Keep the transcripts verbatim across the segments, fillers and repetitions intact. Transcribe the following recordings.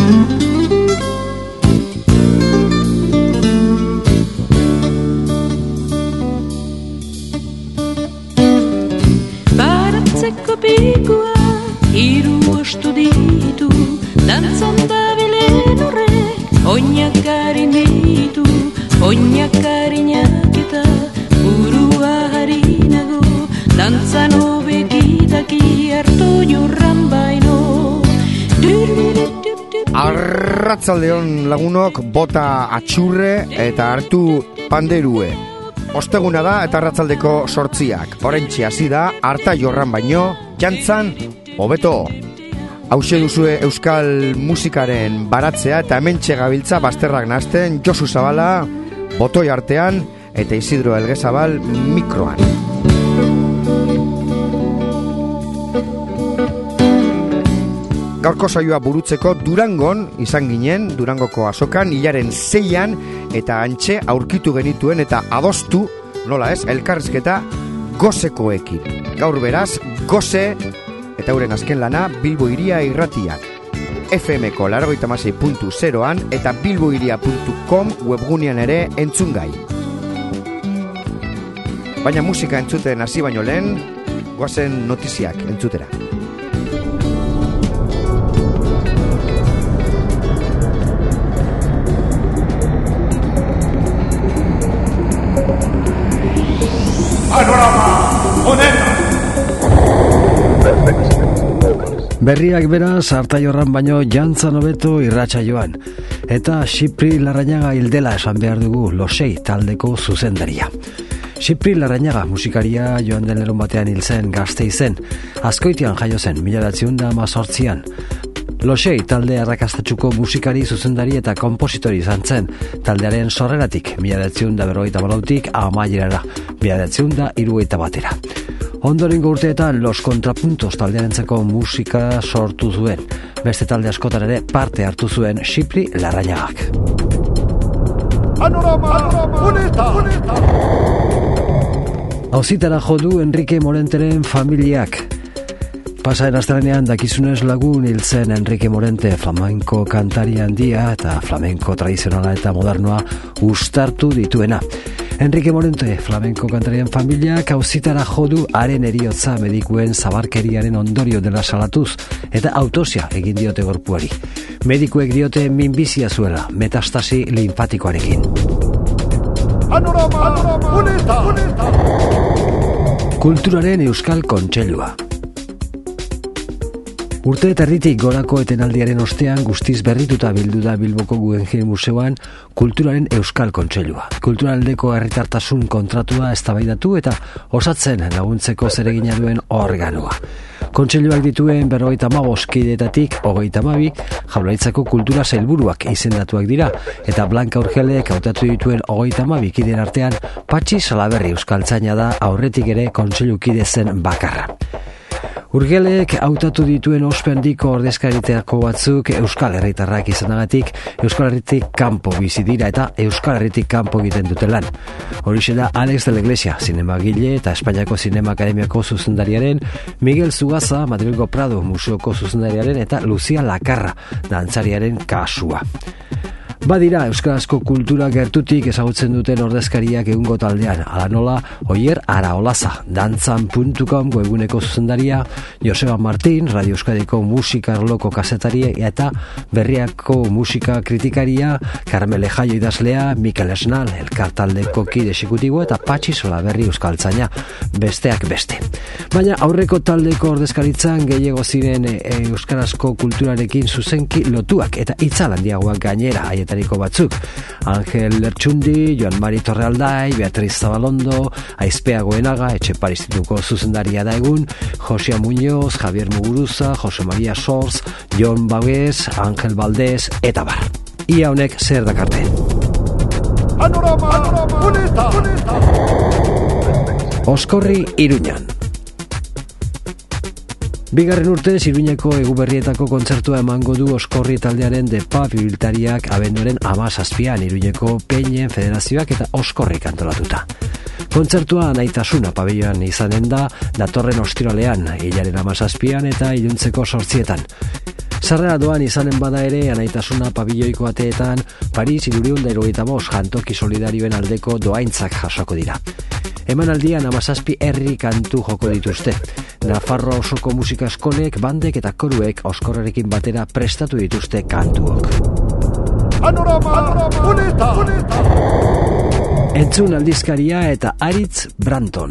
Baratzeko pikua hiru ostu ditu, dantzan dabilen horrek oinak harin ditu, oinak harinak eta burua harinago, dantzan obekitaki hartu jorran baino. Arratzaldeon lagunok, bota atxurre eta hartu panderue. Osteguna da eta arratzaldeko sortziak. Horentxe hasi da, harta jorran baino, jantzan, hobeto. Hauxe duzue euskal musikaren baratzea eta hementxe gabiltza bazterrak nazten Josu Zabala, botoi artean eta Isidro Elgezabal mikroan. Gaurko saioa burutzeko Durangon izan ginen, Durangoko azokan, hilaren zeian eta antxe aurkitu genituen eta adostu, nola ez, elkarrizketa gozekoekin. Gaur beraz, goze eta euren azken lana Bilbo Hiria irratiak. F M-ko laurogeita hamasei puntu zeroan eta bilbohiria puntu com webgunean ere entzungai. Baina musika entzuten hasi baino lehen, goazen notiziak entzutera. Berriak beraz, hartaiorran baino jantzan hobeto irratxa joan. Eta Xipri Larrañaga hildela esan behar dugu Losei taldeko zuzendaria. Xipri Larrañaga musikaria joan den lerun batean hil zen Gasteizen. Azkoitian jaio zen, mila bederatziehun eta hamazortzian. Losei talde arrakastatsuko musikari, zuzendari eta kompositori izan zen. Taldearen sorreratik, mila bederatziehun eta berrogeita hamalautik amaierara, mila bederatziehun eta hirurogeita batera. Ondorengo urteetan Los Contrapuntos taldearentzako musika sortu zuen. Beste talde askotan ere parte hartu zuen Xipri Larrañagak. Panorama, bonita, bonita. Auzitara jo du Enrique Morenteren familiak. Pasaren astelehenean dakizunez lagun hil zen Enrique Morente, flamenko kantari handia eta flamenko tradizionala eta modernoa uztartu dituena. Enrique Morente, flamenko kantarien familiak auzitara jodu haren eriotza medikuen zabarkeriaren ondorio dela salatuz eta autopsia egin diote gorpuari. Medikuek diote minbizia zuela, metastasi linfatikoarekin. Panorama, bonita, bonita. Kulturaren Euskal Kontseilua. Urte eta erditik gorako etenaldiaren ostean guztiz berrituta bildu da Bilboko Guggenheim Museoan Kulturaren Euskal Kontseilua. Kulturaldeko herritartasun kontratua eztabaidatu eta osatzen laguntzeko zeregina duen organoa. Kontseiluak dituen berrogeita hamabost kideetatik hogeita hamabi Jaurlaritzako kultura sailburuak izendatuak dira eta Blanca Urgelek hautatu dituen hogeita hamabi kideen artean Patxi Salaberri euskaltzaina da aurretik ere kontseilu kide zen bakarra. Urgelek hautatu dituen ospendiko ordezkariteako batzuk Euskal Herritarrak izanagatik Euskal Herritik kanpo bizi dira eta Euskal Herritik kanpo egiten dute lan. Horixe da Alex de la Iglesia, zinemagile eta Espainiako Zinema Akademiako zuzendariaren, Miguel Zugaza, Madrilgo Prado Museoko zuzendariaren eta Lucia Lakarra, dantzariaren kasua. Badira euskarazko kultura gertutik ezagutzen duten ordezkariak egungo taldean, ala nola Oier Araolaza, dantzan puntu com webguneko zuzendaria, Joseba Martin, Radio Euskadiko musika arloko kazetari eta berriako musika kritikaria, Carmele Jaio idazlea, Mikel Esnal, elkar taldeko kide exekutibo eta Patxi Salaberri euskaltzaina, besteak beste. Baina aurreko taldeko ordezkaritzan gehiago ziren e, euskarazko kulturarekin zuzenki lotuak eta itzal handiagoak gainera haietariko batzuk. Angel Lertxundi, Joan Mari Torrealdai, Beatriz Zabalondo, Aizpea Goenaga, Etxepare Institutuko zuzendaria da egun, Josia Muñoz, Javier Muguruza, Jose Maria Sorz, Jon Baguez, Angel Valdez, eta bar. Ia honek zer dakarte. Panorama, panorama, bonita, bonita. Oskorri Iruñan. Bigarren urtez Iruñeko Eguberrietako kontzertua emango du Oskorri taldearen de Pub ibiltariak abenduaren hamazazpian Iruñeko Peinen Federazioak eta Oskorrik antolatuta. Kontzertua Naitasuna pabelloan izanen da datorren ostiralean, hilaren hamazazpian eta iluntzeko sortzietan. Sarrera doan izanen bada ere, anaitasuna pabilloiko ateetan, Paris hirurehun eta hirurogeita bost jantoki solidarioen aldeko doaintzak jasoko dira. Emanaldian hamazazpi herri kantu joko dituzte. Nafarroa osoko musika eskolek, bandek eta koruek oskorrarekin batera prestatu dituzte kantuok. Panorama, bonita, bonita. Entzun aldizkaria eta Aritz Branton.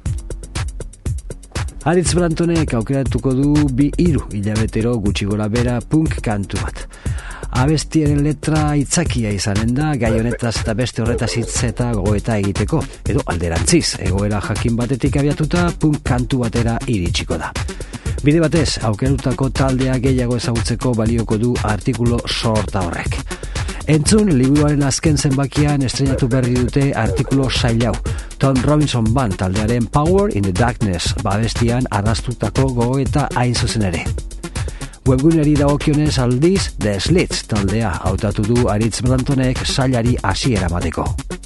Aritz Brantonek aukeratuko du bi hiru hilabetero gutxi gora bera punk kantu bat. Abestiaren letra itzakia izanen da, gai honetaz eta beste horretaz hitz eta gogoeta egiteko, edo alderantziz, egoera jakin batetik abiatuta punk kantu batera iritsiko da. Bide batez, aukerutako taldea gehiago ezagutzeko balioko du artikulo sorta horrek. Entzun, liburuaren azken zenbakian estrenatu berri dute artikulo sailau. Tom Robinson Band taldearen Power in the Darkness babestian arrastutako gogoeta hain zuzen ere. Webguneri dagokionez aldiz, The Slits taldea hautatu du Aritz Brantonek sailari hasiera emateko.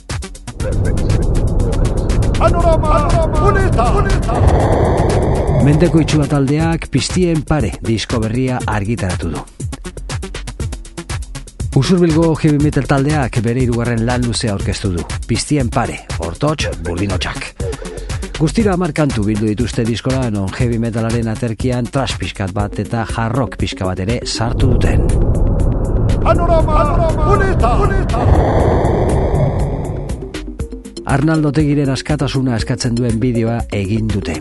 Panorama, bonita, bonita. Mendeko itxua taldeak Piztien pare disko berria argitaratu du. Usurbilgo heavy metal taldeak bere hirugarren lan luzea aurkeztu du. Piztien pare, hortotx, burdinotxak. Guztira hamar kantu bildu dituzte diskola, non heavy metalaren aterkian trash pixkat bat eta hard rock pixka bat ere sartu duten. Panorama, bonita, bonita. Arnaldo Otegiren askatasuna eskatzen duen bideoa egin dute.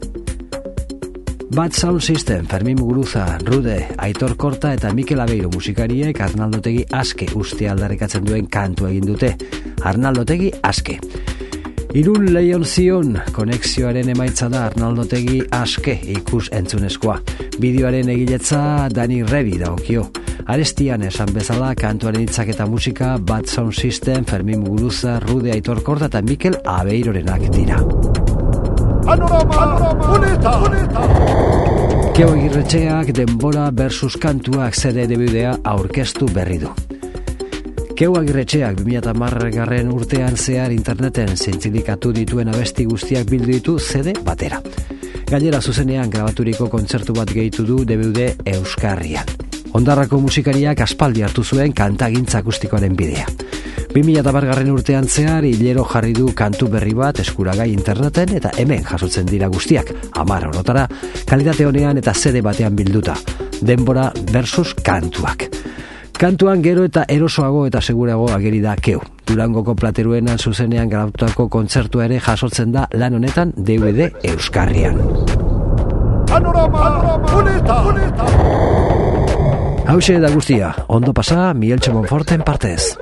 Bad Sound System, Fermin Muguruza, Rude, Aitor Korta eta Mikel Abeiro musikariek Arnaldo Otegi aske uste aldarrikatzen duen kantu egin dute. Arnaldo Otegi aske. Irun Leion Zion, konexioaren emaitza da Arnaldo Otegi aske ikus entzunezkoa. Bideoaren egiletza Dani Rebi daukio. Arestian esan bezala kantuaren hitzak eta musika Bad Sound System, Fermin Muguruza, Rude, Aitor Korta eta Mikel Abeirorenak dira. Panorama, bonita, bonita. Keo Agirretxeak denbora versus kantuak C D D V D-a aurkeztu berri du. Keo Agirretxeak bi mila hamargarren urtean zehar interneten zintzilikatu dituen abesti guztiak bildu ditu C D batera. Gainera zuzenean grabaturiko kontzertu bat gehitu du D V D euskarrian. Ondarrako musikariak aspaldi hartu zuen kantagintza akustikoaren bidea. bi mila hamargarren urtean zehar hilero jarri du kantu berri bat eskuragai interneten eta hemen jasotzen dira guztiak, hamar orotara, kalitate honean eta C D batean bilduta. Denbora versus kantuak. Kantuan gero eta erosoago eta segurago ageri da Keu. Durangoko plateruenan zuzenean grabatutako kontzertua ere jasotzen da lan honetan D V D euskarrian. Panorama, bonita, bonita. Hauxe da guztia, ondo pasa Mieltxe Monforten partez.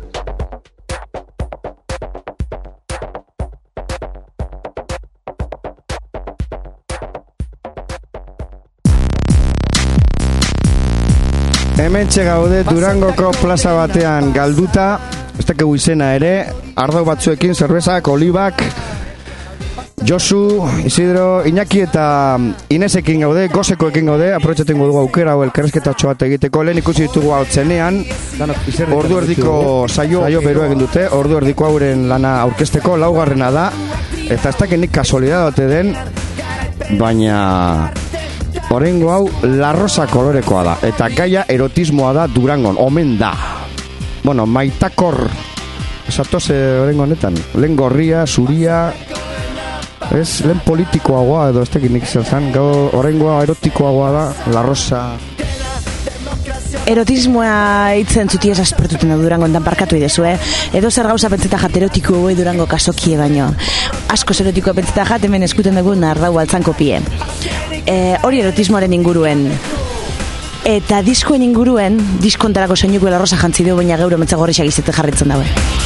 Hementxe gaude Durangoko plaza batean galduta, ez dakigu izena ere, ardo batzuekin, zerbezak, olibak, Josu, Isidro, Iñaki eta Inesekin gaude, gozekoekin gaude, aprobetxaten dugu aukera hau elkarrezketa bat egiteko, lehen ikusi ditugu hau txenean, ordu erdiko saio, saio beru egin dute, ordu erdiko hauren lana aurkezteko, laugarrena da, eta ez dakinik kasualidad den, baina orengo hau larrosa kolorekoa da, eta gaia erotismoa da Durangon, omen da. Bueno, maitakor, esatoze orengo honetan, lehen gorria, zuria, ez, lehen politikoagoa edo ez tekinik zer zan, gau orengoa erotikoagoa da, larrosa. Erotismoa hitzen zutiez aspertuten da Durango ondan parkatu idezu, eh? Edo zer gauza pentseta jat erotiko goi Durango kasokie baino. Asko erotikoa pentseta jat hemen eskuten dugu nardau altzan kopie. E, hori erotismoaren inguruen. Eta diskoen inguruen, diskontarako soinuko larrosa jantzi dugu, baina geuro mentza gorrixak izete jarritzen daue.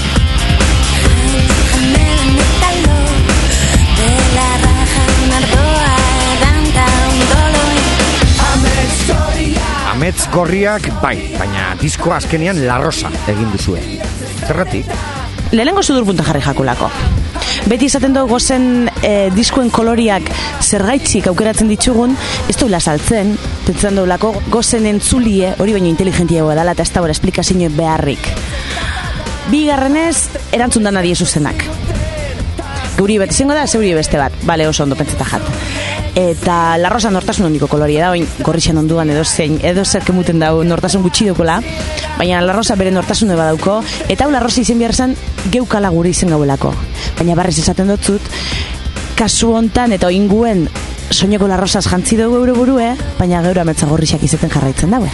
Amets gorriak bai, baina disko azkenean larrosa egin duzue. Zergatik? Lehenengo sudur punta jarri jakulako. Beti izaten dugu gozen e, diskoen koloriak zergaitzik aukeratzen ditugun, ez duela saltzen, pentzen dugulako gozen entzulie, hori baino inteligentiagoa dela eta ez da bora esplikazio beharrik. Bigarrenez, erantzun dana die zuzenak. Geuri bat izango da, zeuri beste bat, bale oso ondo pentseta jat. eta La Rosa nortasun ondiko koloria da, oin gorrixan onduan edo zein, edo zer kemuten dau nortasun gutxi dukola, baina La Rosa bere nortasun eba dauko, eta hau La Rosa izen behar zen geukala gure izen gauelako. Baina barrez esaten dutzut, kasu hontan eta oinguen soineko La Rosaz jantzi dugu euro burue, baina geura ametsa gorrixak izaten jarraitzen daue.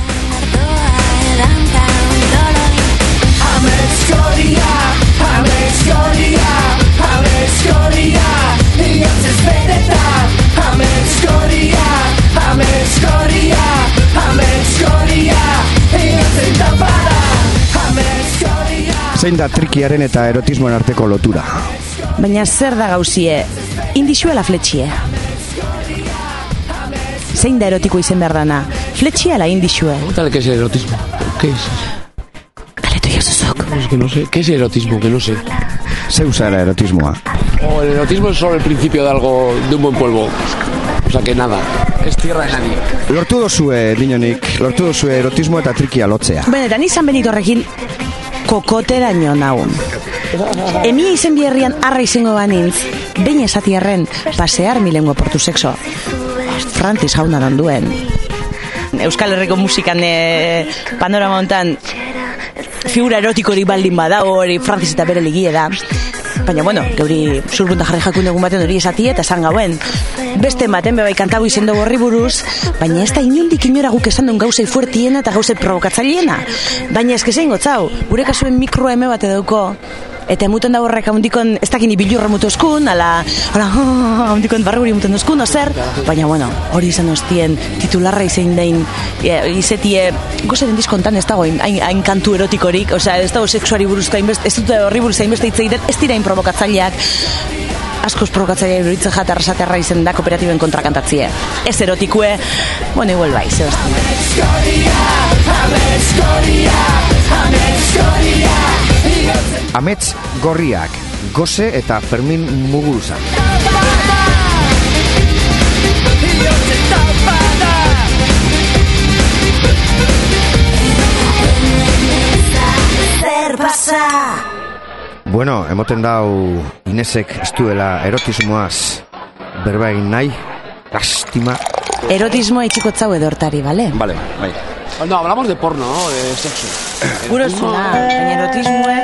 Ameskoria, ameskoria, ameskoria, inotzez benetan. Ameskoria, ameskoria, ameskoria, inotzen tapada. Ameskoria. Zein da trikiaren eta erotismoen arteko lotura? Baina zer da gauzie, indixue la fletxie. Zein da erotiko izen behar dana, fletxie ala indixue. Pregúntale qué es el erotismo. ¿Qué es? Es que no sé. ¿Qué es erotismo? Que no sé. Ze usa era erotismoa? O el erotismo es solo el principio de algo, de un buen polvo. O sea que nada, es tierra de nadie. Lortu dozue, dinonik, lortu dozue erotismo eta trikia lotzea. Benetan izan benitorrekin kokotera nio naun. Emia izen biherrian arra izango banintz, behin esatiarren pasear mi lengua por tu sexo. Francis jauna duen. Euskal Herriko musikan e, panorama hontan figura erotikori baldin bada, hori Francis eta bere ligie da. Baina, bueno, geuri zurbunta jarri jakun egun baten hori esati eta esan gauen. Beste ematen bebai kantabu izen dugu horri buruz, baina ez da inundik inora guk esan duen gauzei fuertiena eta gauzei provokatzaileena. Baina ez kezein gotzau, gure kasuen mikroa eme bat edauko, eta emuten da horrek haundikon, ez dakini bilurra mutu eskun, ala, ala, haundikon barruri muten eskun, ozer, baina, bueno, hori izan hostien titularra izein dein, izetie, gozaren diskontan ez dago hain, hain kantu erotikorik, osea, ez dago sexuari buruzko, hainbest, ez dute horri buruz hainbeste hitzeiten, ez dira hain provokatzaileak, askoz provokatzaileak beritzen jata arrasaterra izen da kooperatiben kontra kantatzie. Ez erotikue, bueno, igual bai, zebazten. Amets gorriak, Gose eta Fermin Muguruza. Zer pasa? Bueno, emoten dau Inesek ez duela erotismoaz berba egin nahi, lastima. Erotismoa itxikotzau edo hortari, bale? Vale, bai. No, hablamos de porno, ¿no? De sexo. Guro zuna, baina erotismoa...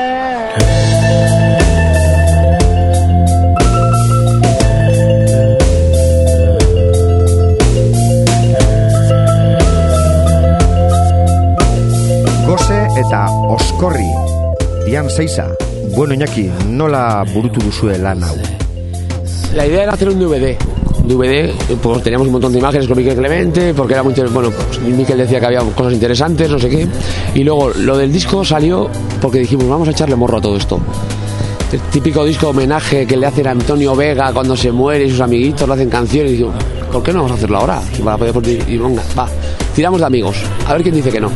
Gose eta Oskorri, Dian Seiza. Bueno, Iñaki, nola burutu duzue lan hau? La idea era hacer un D V D. D V D, pues teníamos un montón de imágenes con Miquel Clemente, porque era muy inter... bueno, pues Miquel decía que había cosas interesantes, no sé qué, y luego lo del disco salió porque dijimos, vamos a echarle morro a todo esto. El típico disco homenaje que le hacen a Antonio Vega cuando se muere y sus amiguitos le hacen canciones, y digo, ¿por qué no vamos a hacerlo ahora? Para poder... y venga, va, tiramos de amigos, a ver quién dice que no.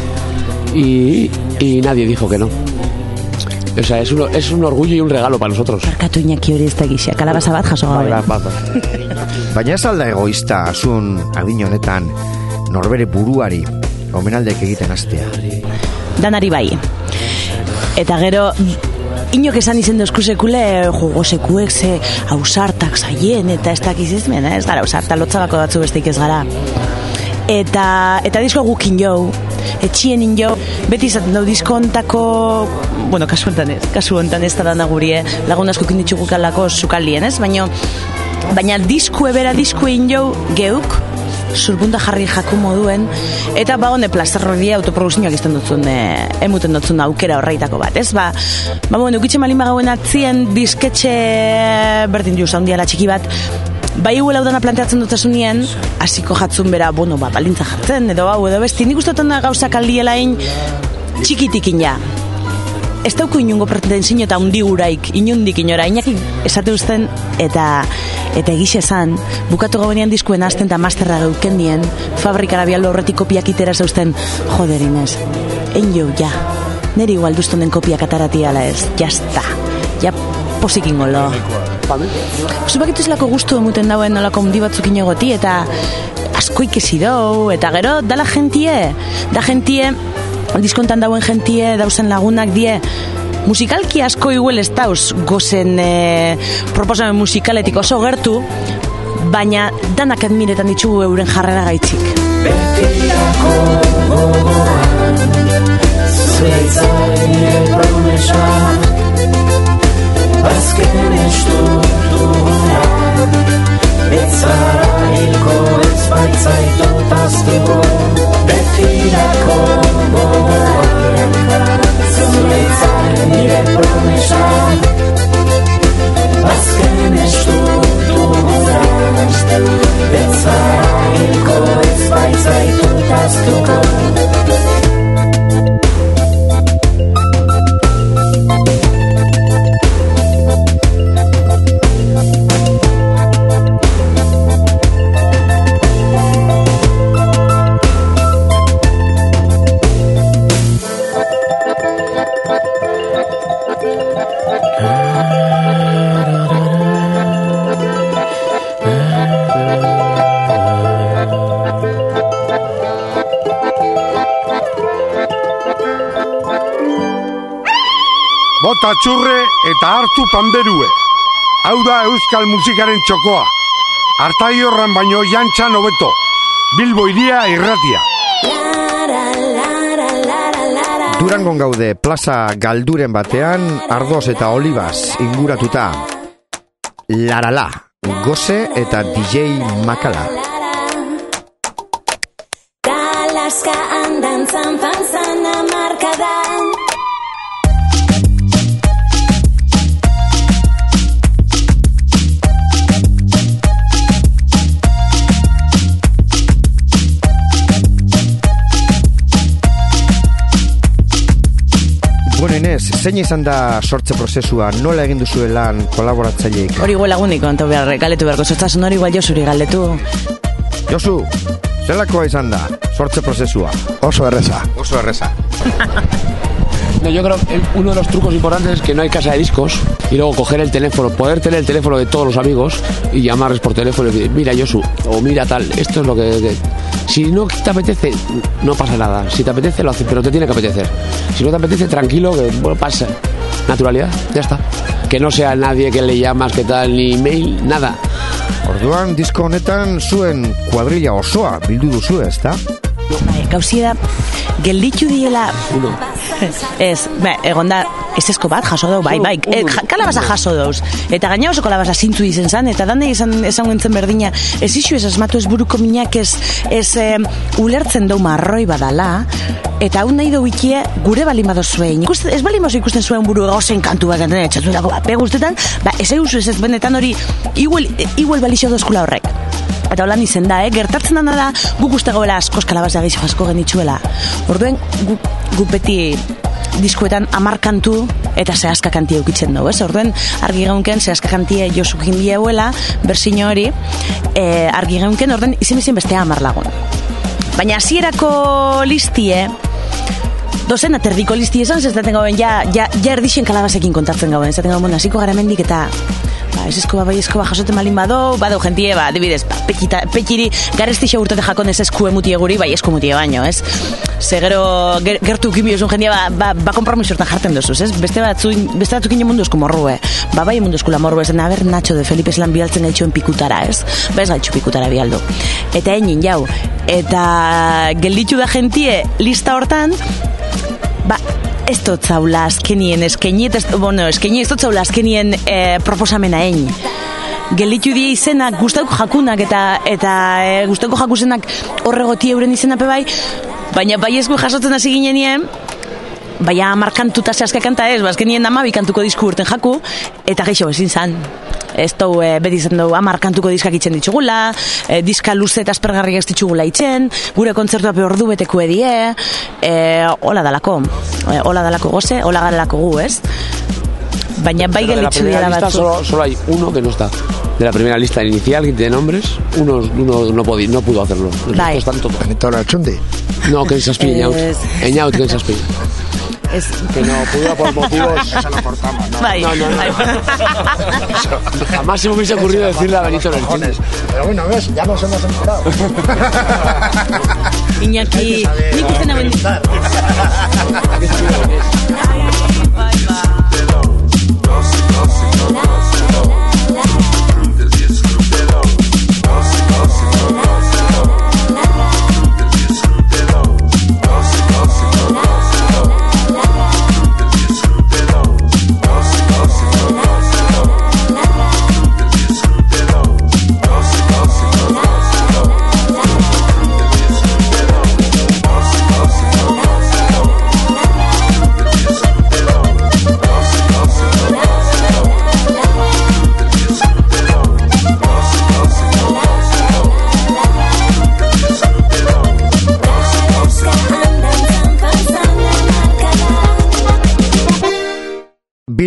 Y, y nadie dijo que no. O sea, es un, es un orgullo y un regalo para nosotros. Barkatu Iñaki hori ez da gisa, kalabaza bat jaso gabe. Baina ez alda egoista asun adin honetan norbere buruari omenaldek egiten hastea. Danari bai. Eta gero inok esan izen dozku sekule jugo sekuek ze ausartak zaien eta ez dakiz ez mena, ez gara ausarta lotzabako batzu besteik ez gara. Eta, eta disko gukin jau, etxien in jau, beti izaten dau diskontako, bueno, kasu hontan ez, kasu hontan ez da dana gurie, lagun askokin ditxugukalako sukaldien, ez? Baina, baina diskue bera diskue in jau geuk, zurbunda jarri jaku moduen, eta ba hone plazerroria autoproduzioak izten dutzun, e, emuten dutzun aukera horreitako bat, ez? Ba, ba bueno, ukitxe malin bagauen atzien disketxe berdin juz, handiala txiki bat, bai huela udana planteatzen dutasunien, hasiko jatzun bera, bueno, ba, balintza jartzen, edo hau, edo besti, nik ustetan da gauzak aldielain txikitikin ja. Ez dauko inungo pretensio eta undi uraik, inundik inora, Iñaki esate usten, eta eta egixe esan, bukatu gauenean diskuen azten eta masterra geuken dien, fabrikara bialdo horretik kopiak itera zausten, joder Inez, en jo, ja, neri igual duztonen kopiak atarati ala ez, jazta, ja posikin golo. Zubakituz lako guztu emuten dauen nolako undi batzuk inogoti, eta asko ikesi dou, eta gero, dala gentie, da gentie, diskontan dauen gentie, dauzen lagunak die, musikalki asko igual ez dauz gozen e, proposamen musikaletik oso gertu, baina danak admiretan ditugu euren jarrera gaitzik. Betirako gogoan, zureitzaren nire promesa, azken estutuan, etzara hilko ez baitzaitut aztuko. Betirako gogoan, zureitzaren nire promesa, azken estutuan, etzara hilko ez baitzaitut aztuko. Bota txurre eta hartu panderue. Hau da euskal musikaren txokoa. Artaiorran baino jantxan hobeto. Bilbo iria irratia. Durangon gaude plaza galduren batean, ardoz eta olibaz inguratuta. Larala, Gose eta D J Makala. Dalaska andan zanpantzan amarkadan. Bueno, Inez, zein izan da sortze prozesua, nola egin duzue lan kolaboratzaileek? Hori igual lagunik, onto behar, galetu beharko sortzasun hori igual Josuri galdetu. Josu, zelakoa izan da sortze prozesua? Oso erreza. Oso erreza. No, yo creo que uno de los trucos importantes es que no hay casa de discos y luego coger el teléfono, poder tener el teléfono de todos los amigos y llamarles por teléfono y decir, mira Josu, o mira tal, esto es lo que, que... Si no te apetece, no pasa nada. Si te apetece, lo haces, pero te tiene que apetecer. Si no te apetece, tranquilo, que bueno, pasa. Naturalidad, ya está. Que no sea nadie que le llamas, que tal, ni email, nada. Orduan, disko honetan zuen kuadrilla osoa bildu duzu, ezta? Bai, gauzia da, gelditu diela... Uno. Ez, ba, egon da, ez esko bat jaso dau, bai, bai, e, kalabaza jaso dauz. Eta gaina oso kalabaza zintzu izen zan, eta dande izan esan guntzen berdina, ez isu ez asmatu ez buruko minak ez, ez e, ulertzen dau marroi badala, eta hau nahi dau ikie gure balin badozuen. Ez balin bazo ikusten zuen buru gauzen kantu bat, eta txatu dago, ba, peguztetan, ba, ez eguzu ez ez benetan hori, igual, igual balixo dozkula horrek. Eta holan izen da, eh? Gertatzen dana da, guk uste goela askoz kalabazea gehiago asko genitzuela. Orduen, guk gu beti diskuetan amar kantu eta zehazka kantia eukitzen dugu, ez? Orduen, argi gaunken zehazka kantia Josukin bieuela, berzino hori, e, argi gaunken, orduen, izin izin bestea amar lagun. Baina hasierako listie, dozen aterdiko listie esan, zestaten gauen, ja, ja, ja erdixen kalabazekin kontatzen gauen, zestaten gauen, hasiko gara mendik eta... Ba, ez esko ba, bai esko ba, jasoten malin badou, badou jentie, ba, dibidez, ba, pekita, pekiri, garestixa urtate jakon ez esku emutie guri, bai esku emutie baino, ez? Ze gero, ger, gertu kimio esun jentie, ba, ba, ba kompromisortan jarten dozuz, ez? Beste batzu, beste batzu kine mundu esku morrue, ba, bai mundu esku la morrue, ez, naber Nacho de Felipe Eslan bialtzen gaitxoen pikutara, ez? Ba, ez gaitxu pikutara bialdu. Eta egin, jau, eta gelditu da jentie lista hortan, ba, ez dut zaula azkenien eskeni, ez, bueno, eskeni ez dut zaula azkenien e, proposamena egin. Gelditu die izenak, gustauko jakunak eta eta e, gustauko jakusenak horregoti euren izenape bai, baina bai ezko jasotzen hasi ginenien, baina markantuta zehazka kanta ez, bazkenien amabi kantuko disku urten jaku, eta geixo ezin zan. Ez dau, e, beti zen dugu, amar kantuko diskak itzen ditugula, e, diska luze eta aspergarriak ez ditugula itzen, gure kontzertua pe ordu beteko edie, e, hola dalako, e, hola dalako goze, hola garelako gu, ez? Baina bai gelitzu dira batzu. Solo, solo hay uno que no está. De la primera lista inicial de nombres, uno, uno no, podí, no pudo hacerlo. Bai. Están todos. Benito Larchundi. No, que se aspilla, Eñaut. Eñaut, que se aspilla. Es... Que no pudo por motivos. Eso lo cortamos, ¿no? Bai. No, no, no. Jamás se me hubiese ocurrido decirle a Benito Larchundi. Pero bueno, ves, ya nos hemos enterado. Iñaki, nik izena bendi. Qué chulo que es. Bai, ba.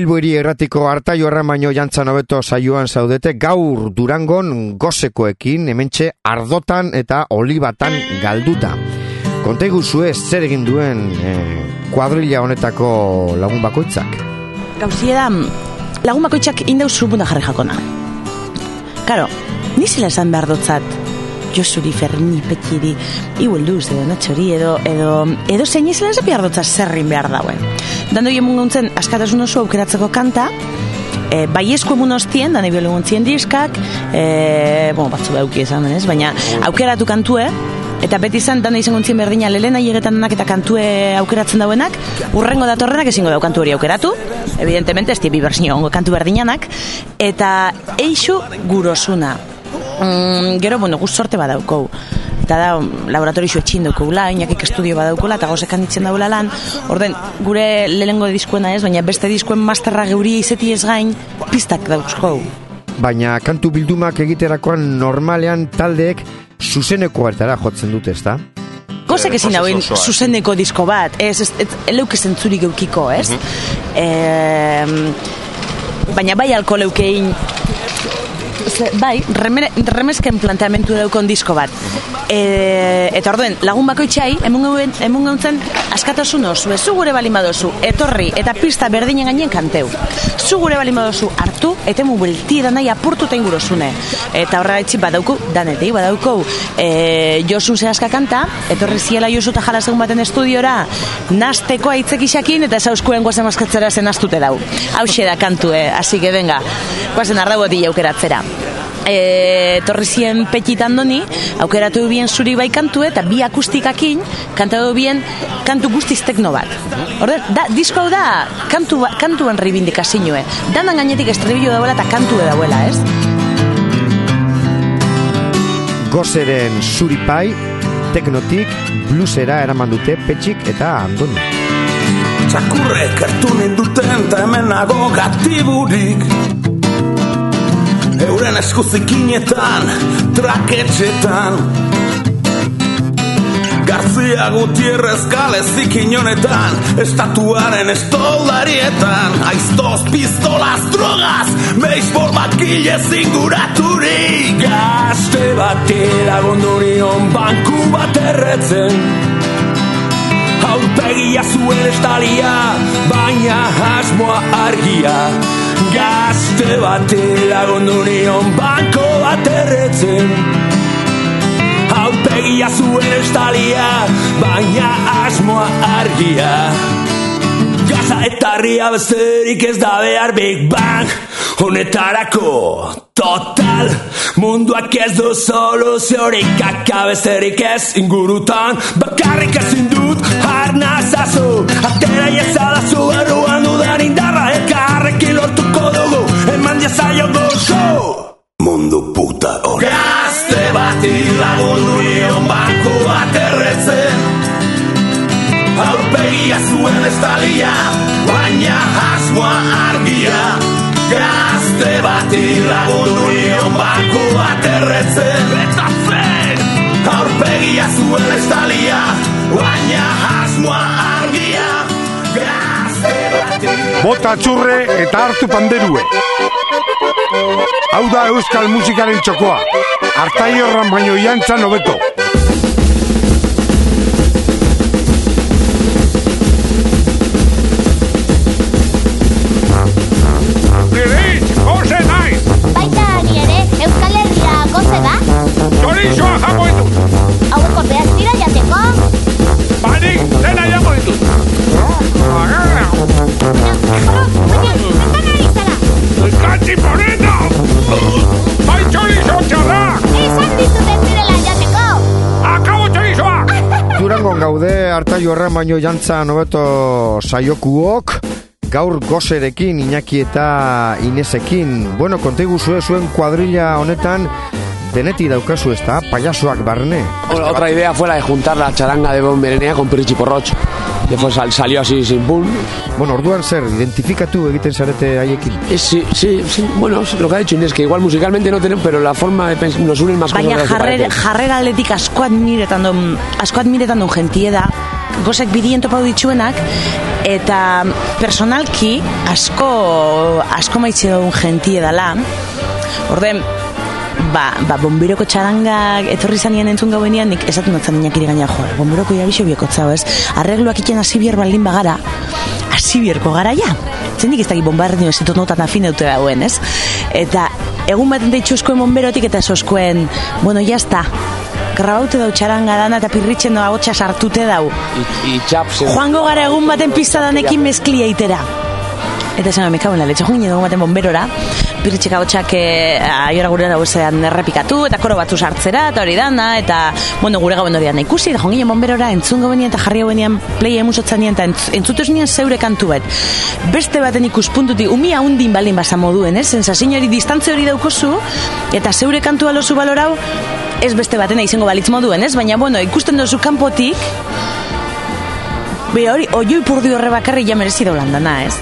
Bilbo hiri erratiko Artaio Arramaino jantzan hobeto saioan zaudete, gaur Durangon gozekoekin, hementxe ardotan eta olibatan galduta. Konta iguzue zer egin duen eh, kuadrilla honetako lagun bakoitzak? Gauzie da, lagun bakoitzak indau zurpuna jarri jakona. Karo, nizela esan behar dotzat, Josuri, Ferni, Petxiri, iguelduz, edo Natxori, edo, edo, edo zein izela ez behar dotzat zerrin behar dauen. Dando jo munguntzen, askatasun oso aukeratzeko kanta, e, bai esku emun hostien, dani biolu guntzien diskak, e, bueno, batzu behauki esan, ez? Baina aukeratu kantue, eta beti izan, dana izan guntzien berdina lelena hiegetan danak eta kantue aukeratzen dauenak, urrengo datorrenak ezingo dau kantu hori aukeratu, evidentemente, ez tibi berzio ongo kantu berdinanak, eta eixu gurosuna. Mm, gero, bueno, guz sorte badaukou. Eta da, laboratorixo etxin daukula, inakik estudio badaukula, eta gauzekan ditzen daula lan. Orden, gure lehengo diskuena ez, baina beste diskuen masterra geuria izeti ez gain, pistak dauzkou. Baina kantu bildumak egiterakoan normalean taldeek zuzeneko hartara jotzen dute, ez da? Gozek ezin dauen zuzeneko disko bat, ez, ez, ez leuke zentzurik eukiko, ez? Uh-huh. E, baina bai alko leukein, bai, remere, remezken planteamentu daukon disko bat. E, eta orduen, lagun bakoitxai, emun gauntzen askatasun osu, zu gure balin badozu, etorri, eta pista berdinen gainen kanteu. Zu gure balin badozu hartu, eta emu belti da nahi apurtuta ingurosune. Eta horra etxip badauku, danetei badauku, e, Josun zehazka kanta, etorri ziela Josu eta jala segun baten estudiora, nasteko aitzek isakin, eta esauskuen guazen maskatzera zen astute dau. Hauxe da kantue, hasi que venga, guazen arraboti aukeratzera. E, torri zien Petxitan doni, aukeratu bien zuri bai kantue, eta bi akustikakin kantatu bien kantu guztiz tekno bat. Orden, da, disko hau da kantu, kantuen reivindikazioe. Danan gainetik estribillo dauela eta kantue dauela, ez? Gozeren zuri pai, teknotik, bluesera eraman dute Petxik eta Andoni. Txakurrek hartu ninduten eta hemen nago gatiburik. Euren eskuzikinetan, traketxetan Garzia Gutierrez kalezik inonetan, estatuaren estoldarietan Aiztoz, pistolas, drogas, beisbol bat gile zinguraturik Gazte bati lagondurion banku bat erretzen Aurpegia zuen estalia, baina asmoa argia Gazte bati lagondurion banko bat erretzen Aurpegia zuen estalia, baina asmoa argia Gaza eta ria besterik ez da behar Big Bang honetarako Total, munduak ez du soluziorik Akabesterik ez ingurutan Bakarrik ezin dut arnazazu Atera iezadazu erruan dudan indarra Elkarrekin lortuko dugu Eman diazaio gozo Mundu puta hori Gazte bati lagundu nion banku bat erretzen Aurpegia zuen estalia Baina asmoa argia Gazte bati lagundu nion banku bat erretzen Eta zen Aurpegia zuen estalia Baina asmoa argia Gazte bati Bota txurre eta hartu panderue Hau da euskal musikaren txokoa Artaio Arramaino jantzan hobeto Euskal Herria goze da? Chorizoa jako ditut. Haueko behaz dira jateko? Banik, dena jako ditut. Baina, zertan ari zara? Elkatzi poneta! Bai chorizo txarrak! Esan dizut ez direla jateko! Akabo chorizoa! Durangon gaude, Artaio Arramaino jantzan hobeto saiokuok. Gaur gozerekin, Iñaki eta Inesekin. Bueno, kontegu zuen zuen kuadrilla honetan deneti daukazu ez da, payasoak barne. Bueno, otra idea fue la de juntar la charanga de Bon Berenea con Pirritxi Porrotx. Después sal, salió así sin pun. Bueno, orduan zer, identifikatu egiten zarete haiekin. Eh, sí, sí, sí, bueno, lo que ha dicho Inés, que igual musicalmente no tenemos, pero la forma de pensar nos unen más cosas. Baina jarrera, jarrera aldetik asko admiretan duen, asko admiretan duen jentie da, gozek bidien topau dituenak, eta personalki asko, asko maitxe daun gentie dala. Orden, ba, ba, bombiroko txarangak etorri zanien entzun gauenian, nik esatu notzen inakiri gaina joa. Bombiroko jabixo biokotzau, ez? Arregluak iten asibier baldin bagara, asibierko gara ja. Zendik ez dakit bombardino ez ditot notan afine dute dauen, ez? Eta egun baten deitxu eskoen bomberotik eta esoskoen, bueno, jazta, grabaute dau txaranga dana eta pirritxen doa gotxa sartute dau. Joango gara egun baten pista danekin mezklia itera. Eta esan, me cago en la leche, joan egun baten bomberora, pirritxeka gotxak eh, aiora gure gauzean errepikatu, eta koro batzu sartzera, eta hori dana, eta, bueno, gure gauen hori dana ikusi, eta joan ginen bomberora, entzun gauen eta jarri gauen playa emusotzan nien, eta entzutuz nien zeure kantu bat. Beste baten ikuspuntutik, umia hundin balin basa moduen, ez? Sensazio hori, distantze hori daukozu, eta zeure kantua lozu balorau, ez beste batena izango balitz moduen, ez? Baina, bueno, ikusten dozu kanpotik, be hori, oioi purdi horre bakarri ja merezi daulandana, ez?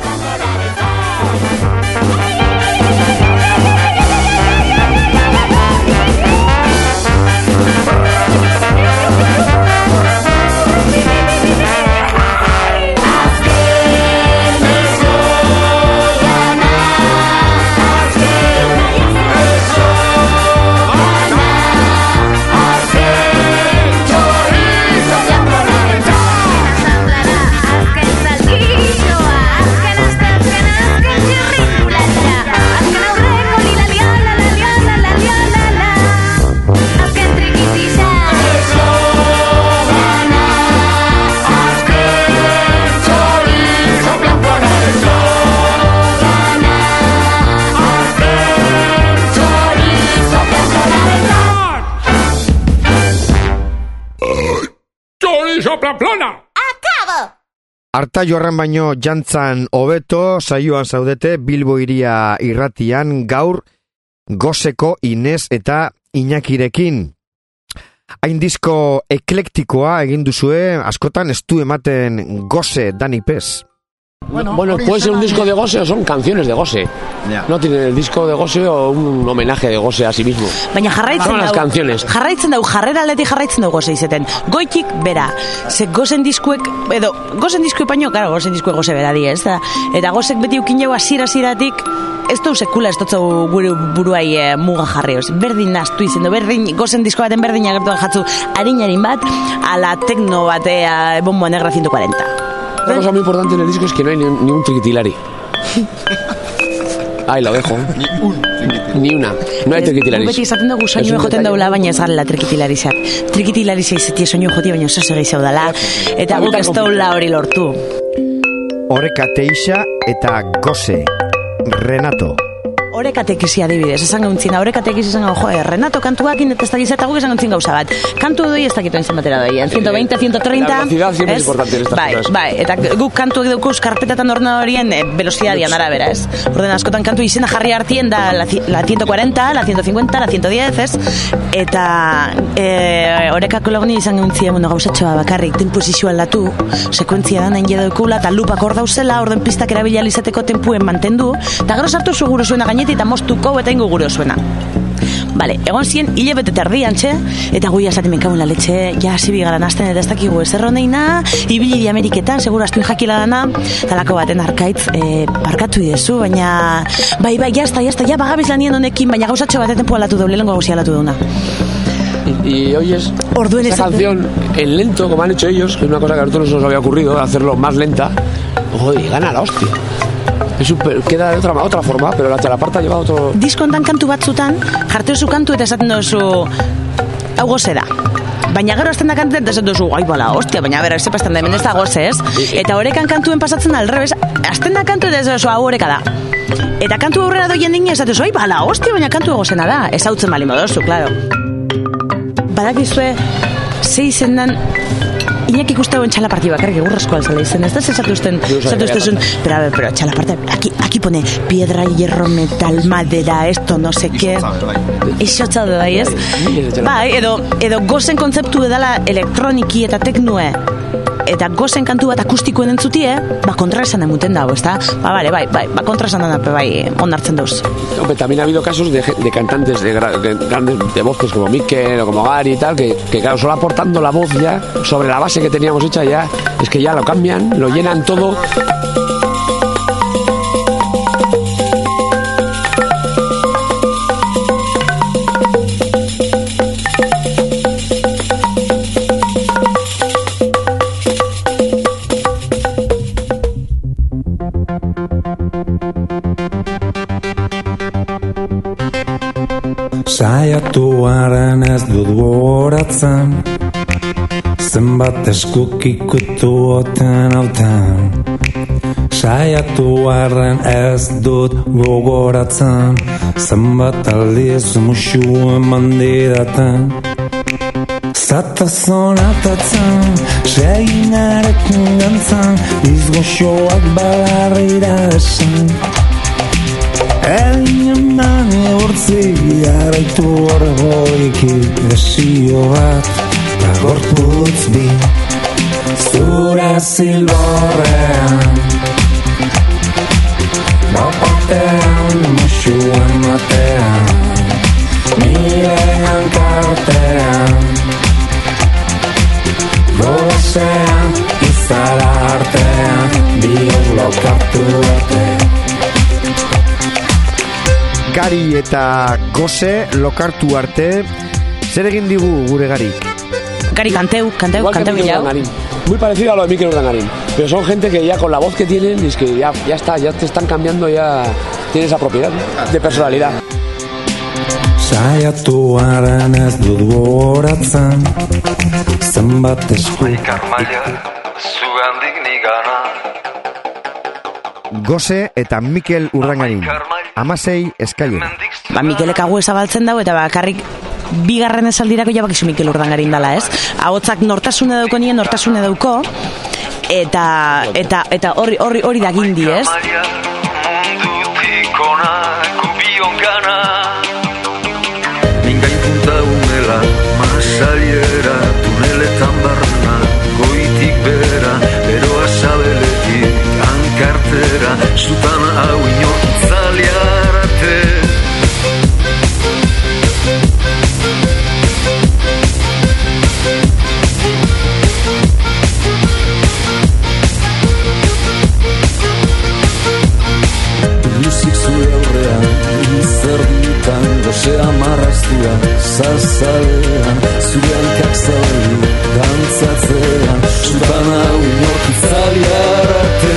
Arta jorran baino jantzan hobeto, saioan zaudete Bilbo Hiria irratian gaur gozeko Inez eta Iñakirekin. Hain disko eklektikoa egin duzue, askotan ez du ematen goze danipez. Bueno, bueno puede ser un disco de goce o son canciones de goce. Yeah. No tiene el disco de goce o un homenaje de goce a sí mismo. Baina jarraitzen son las dau, canciones. Jarraitzen dau, jarrera aldetik jarraitzen dau goze izeten. Goitik bera, ze gozen diskuek, edo, gozen diskuek baino, karo, gozen diskuek goze bera di, ez da? Eta gozek beti ukin jau asira-asiratik, ez dau sekula ez dotzau gure buruai e, muga jarri, oz. Berdin naztu izen, berdin, gozen disko baten berdin agertu jatzu harinarin bat, ala tekno batea, bomboa negra ciento cuarenta. Una cosa muy importante en el disco es que no hay ni, ni un triquitilari. Ahí lo dejo. Ni un triquitilari. Ni una. No hay triquitilari. Beti izaten dugu soinu ejoten daula, baina ez garela trikitilari zat. Trikitilari zaizetie soinu ejoti, baina oso segei zaudala. Eta guk ez daula hori lortu. Oreka Teixa eta Goze. Renato. Orekatekisi adibidez, esan gauntzina, orekatekisi esan gau, joe, Renato kantuakin eta ez dakiz eta guk esan gauntzin gauza bat. Kantu doi ez dakituen zen batera doi, ciento veinte, ciento treinta... La velocidad siempre es importante en estas bai, cosas. Bai, eta guk kantuak daukuz karpetatan orna horien eh, velozidadian arabera, ez? Orden askotan kantu izena jarri hartien da la, la ciento cuarenta, la ciento cincuenta, la ciento diez, ez? Eta eh, orekako laguni izan gauntzia, bueno, gauzatxoa bakarrik, temposizio aldatu, sekuentzia da nahin jedaukula, eta lupak hor dauzela, orden pistak erabila izateko tempuen mantendu, eta gero sartu zu gure zuena gaineti eta mostuko eta ingo gure zuena. Vale, egon ziren hile bete terdian, txe, eta gui azaten menkaun la letxe, ja, zibi gara nazten eta ez dakigu ezer honeina, ibili di Ameriketan, segura astuin jakila dana, talako baten arkaitz, e, parkatu idezu, baina, bai, bai, jazta, jazta, ja, bagabiz lanien honekin, baina gauzatxo bat tempo alatu dau, lehenko gauzia alatu dauna. Y, y oyes Orduen esa canción en lento, como han hecho ellos, que es una cosa que a nosotros nos había ocurrido, hacerlo más lenta, oye, gana la hostia. Es super, queda de otra, otra forma, pero la txalaparta lleva otro... Diskontan kantu batzutan, jarte duzu kantu eta esaten duzu hau goze da. Baina gero azten da kantu eta esaten duzu, ai bala, hostia, baina bera, ez sepazten da, hemen ez da goze, ez? Eta horekan kantuen pasatzen al revés, azten da kantu eta esaten duzu, hau horeka da. Eta kantu aurrera doien dine esaten duzu, ai bala, hostia, baina kantu egozena da. Ez hautzen bali modozu, klaro. Badakizue, ze izen dan... Iñaki ikustauen txalaparti bakarrik egurrezko alzala izen, ez da zezatu usten, zezatu usten, pero a ver, pero txalaparti, aquí, aquí pone piedra, hierro, metal, madera, esto, no sé qué, eixotza de bai, ez? Bai, edo, edo gozen kontzeptu edala elektroniki eta teknue, eta gozen kantu bat akustikoen entzutie, ba, kontraesan emuten dago, ezta? Ba, bale, bai, bai, ba, kontraesan da, bai, onartzen dauz. No, pero también ha habido casos de, de cantantes de, gra, de grandes de voces como Mikel o como Gary y tal, que, que claro, solo aportando la voz ya, sobre la base que teníamos hecha ya, es que ya lo cambian, lo llenan todo. Saiatuaren ez dut gogoratzen, zenbat eskuk ikutu oten hautan. Saiatuaren ez dut gogoratzen, zenbat aldiz musu eman didaten. Zatazonatatzen, seginarekin gantzan, izgoxoak balarrira esan. Egin eman egurtzi, jarraitu horregoikik desio bat, da gorputz bi, zure zilborrean. Bapatean, musu ematean, nire hankartean. Gozean, izara artean, biok lokartu batean. Gari eta Gose lokartu arte, zer egin digu gure Garik? Gari, canteu, canteu, Igual canteu que ya. Muy parecido a lo de Mikel Urdangarín, pero son gente que ya con la voz que tienen, es que ya, ya está, ya te están cambiando, ya tiene esa propiedad, ¿no?, de personalidad. Saiatuaren ez dut gogoratzen, zenbat esku. Zugandik nigana. Gose eta Mikel Urdangarín, amasei eskailen. Ba, Mikelek agu ezabaltzen dago, eta bakarrik bigarren esaldirako jabakizu Mikel Urdangarín dala, ez? Ahotzak nortasune dauko nien, nortasune dauko, eta eta eta hori hori hori da gindi, ez? Mundutik ona kubion gana. Ningain punta umela, masaliera, tuneletan barna, goitik bera, beroa sabeletik, hankartera, zutan hau inor itzaliarate. Luzik zure aurrean, izerditan, gozea marraztua, zazalean, zure hankak zauri, dantzatzean, zutan hau inork itzaliarate.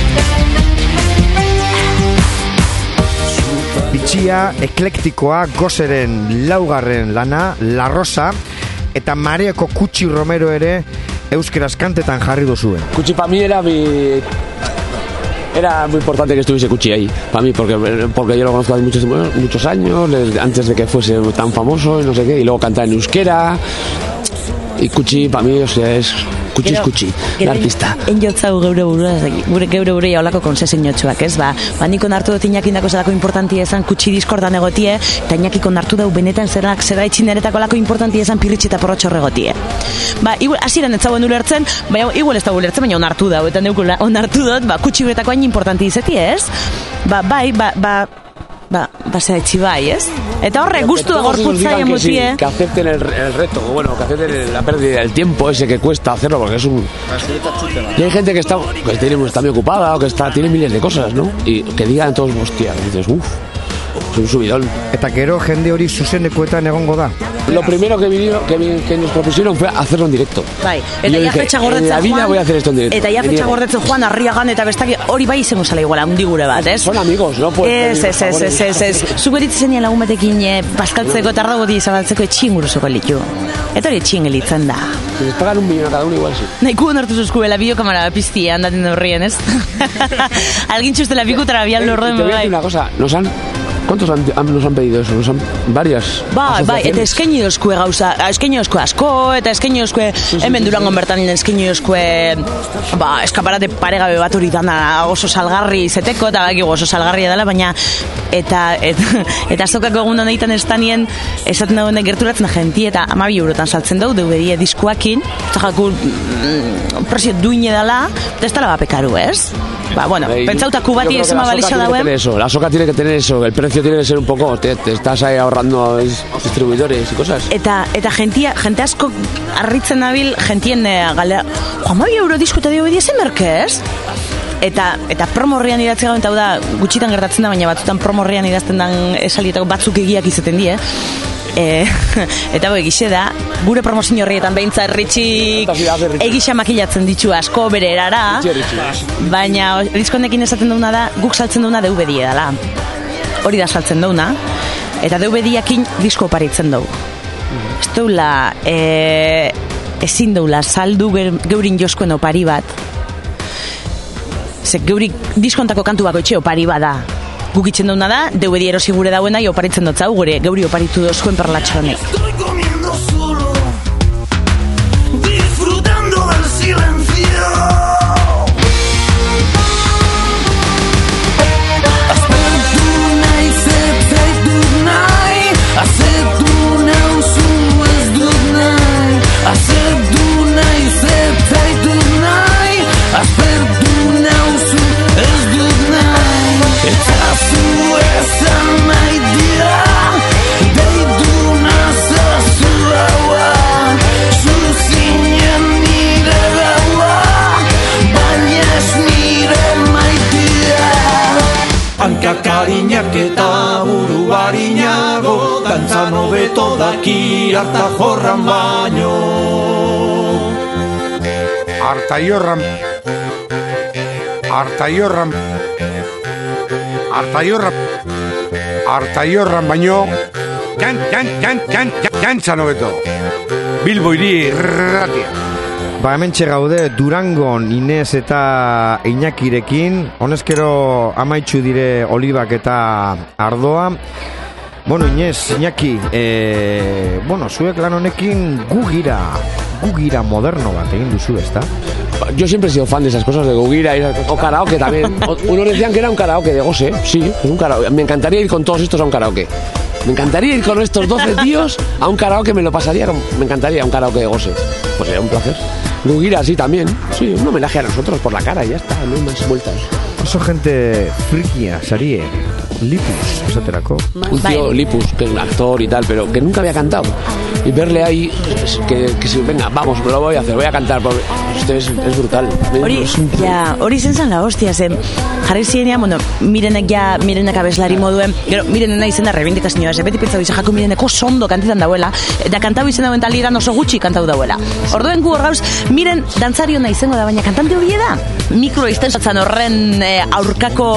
Bitxia, eklektikoa, Goseren laugarren lana, La Rosa, eta Mareako Kutxi Romero ere euskeraz kantetan jarri duzuen. Kutxi pa mi era mi... Era muy importante que estuviese Kutxi ahí, para mí, porque, porque yo lo conozco hace muchos, muchos años, antes de que fuese tan famoso y no sé qué, y luego cantaba en euskera, y Kutxi para mí, o sea, es... Kutxi es Kutxi, el artista. Enjotzau geure burua, gure geure burua jaulako konsesin jotxuak, ez? Ba, ba niko nartu dut inakindako zelako importantia ezan Kutxi diskordan egotie, eta inakiko nartu dau benetan zerak zera itxineretako lako importantia ezan pirritxi eta porrotxo regotie. Ba, igual, asiran ez zauen ulertzen, baina igual ez da ulertzen, baina onartu dau, eta neukula onartu dut, ba, Kutxi guretako hain importanti izetie, ez? Ba, bai, ba, ba, ba, ba, zera etxi bai, ez? Eta horre, gustu agorputza emotie. Que acepten el, el reto, bueno, que acepten la pérdida del tiempo ese que cuesta hacerlo, porque es un... Y hay gente que está, que tiene, está muy ocupada, o que está, tiene miles de cosas, ¿no? Y que digan todos, hostia, dices, uff, es un subidón. Eta gero jende hori zuzenekoetan egongo da. Lo primero que, vinieron, que, que nos propusieron fue hacerlo en directo. Bai, eta ja fetxa gordetzen en la vida Juan, voy a hacer esto en directo. Eta ja fetxa gordetzen Juan, Arriagan eta bestaki hori bai izango zala iguala, hundi gure bat, ez? Son amigos, no? Ez, ez, ez, ez, ez, ez. Zuko ditzen zenien lagun batekin eh, paskaltzeko eta ardagoti izabaltzeko etxinguruzoko litu. Eta hori etxingelitzen da. Si les pagan un millón a cada uno igual sí. Nahiko nartu zuzkuela biokamara piztia andaten horrien, ez? Alguien txuste la pikutara bian lorroen bai. Te voy a bai. decir una cosa, nos han ¿Cuántos han, han, nos han pedido eso? Nos han, varias Bai, bai, eta eskaini dozkue gauza, eskaini dozkue asko, eta eskaini dozkue, hemen Durangon bertan eskaini dozkue, ba, eskaparate paregabe bat hori dana oso salgarri izeteko, eta baki oso salgarria dela, baina, eta, eta, eta azokako egun honetan estanien, esaten dagoen gerturatzen jenti, eta amabi eurotan saltzen dau, deudedie diskuakin, eta jaku, mm, presio duine dela, eta ez dela bapekaru, ez? Ba, bueno, pentsautaku bati ez ema baliza dauen. La soca tiene que tener eso, el precio tiene que ser un poco, te, te estás ahí ahorrando a distribuidores y cosas. Eta, eta gentia, jente asko harritzen nabil, gentien eh, galera, joan mabi euro disko eta dio bedi ezen merkez? Eta, eta promorrian idatzea gauen, eta hau da, gutxitan gertatzen da, baina batzutan promorrian idazten dan esalietako batzuk egiak izaten die, E, eta boi, egixe da, gure promozio horrietan behintza erritxik egisa makilatzen ditu asko bere erara, baina diskondekin esaten duna da, guk saltzen duna D V D edala. Hori da saltzen duna, eta D V D-akin disko oparitzen dugu. Ez duela, e, ezin duela saldu geurin joskoen opari bat, ze geurik diskontako kantu bako etxe opari bat da. Guk itzen duna da, D V D erosi gure dauena, oparitzen dut zau, gure geuri oparitu dozuen perlatxo honek. Estoy comiendo solo, disfrutando del silencio. Aztertu nahi, zetzait dut nahi, azertu nauzu ez dut nahi, azertu nahi, zetzait dut nahi, azertu nauzu ez dut nahi. Eta zu esan nahi dira, deitu nazazu haua, zu zinen nire gaua, baina ez nire maitea. Hankak harinak eta buru harinago, dantzan hobeto daki harta jorran baino. Harta jorran, harta jorran, harta jorran, harta jorran baino, jan, jan, jan, jan, jan, jantzan hobeto. Bilbo hiri irratia. Ba, hemen gaude Durangon Inez eta Iñakirekin, honezkero amaitxu dire olibak eta ardoa. Bueno, Inez, Iñaki, e, bueno, zuek lan honekin gugira, gugira moderno bat egin duzu, ezta? Yo siempre he sido fan de esas cosas, de gugira y esas cosas. O karaoke también. O, unos decían que era un karaoke de Gose. Sí, es un karaoke. Me encantaría ir con todos estos a un karaoke. Me encantaría ir con estos doce tíos a un karaoke, me lo pasaría, me encantaría un karaoke de Gose. Pues sería un placer. Gugira, sí, también. Sí, un homenaje a nosotros por la cara y ya está, no hay más vueltas. Oso gente frikia, sarie, Lipus, esaterako. Un tío Lipus, que es un actor y tal, pero que nunca había cantado. Y verle ahí, que, que si, venga, vamos, lo voy a hacer, voy a cantar. Porque, este es, es brutal. Hori, ja, hori zen zan la hostia, zen, jarri zirenean, bueno, mirenek ja, mirenek abeslari moduen, gero, mirenen izena rebindikazioa, ze beti pentsau izan, jako mireneko sondo kantetan dauela, eta kantau izan dauen taliran oso gutxi kantau dauela. Orduen gu hor gauz, miren dantzari hona izango da, baina kantante hori da, mikro izten zatzen horren eh, aurkako,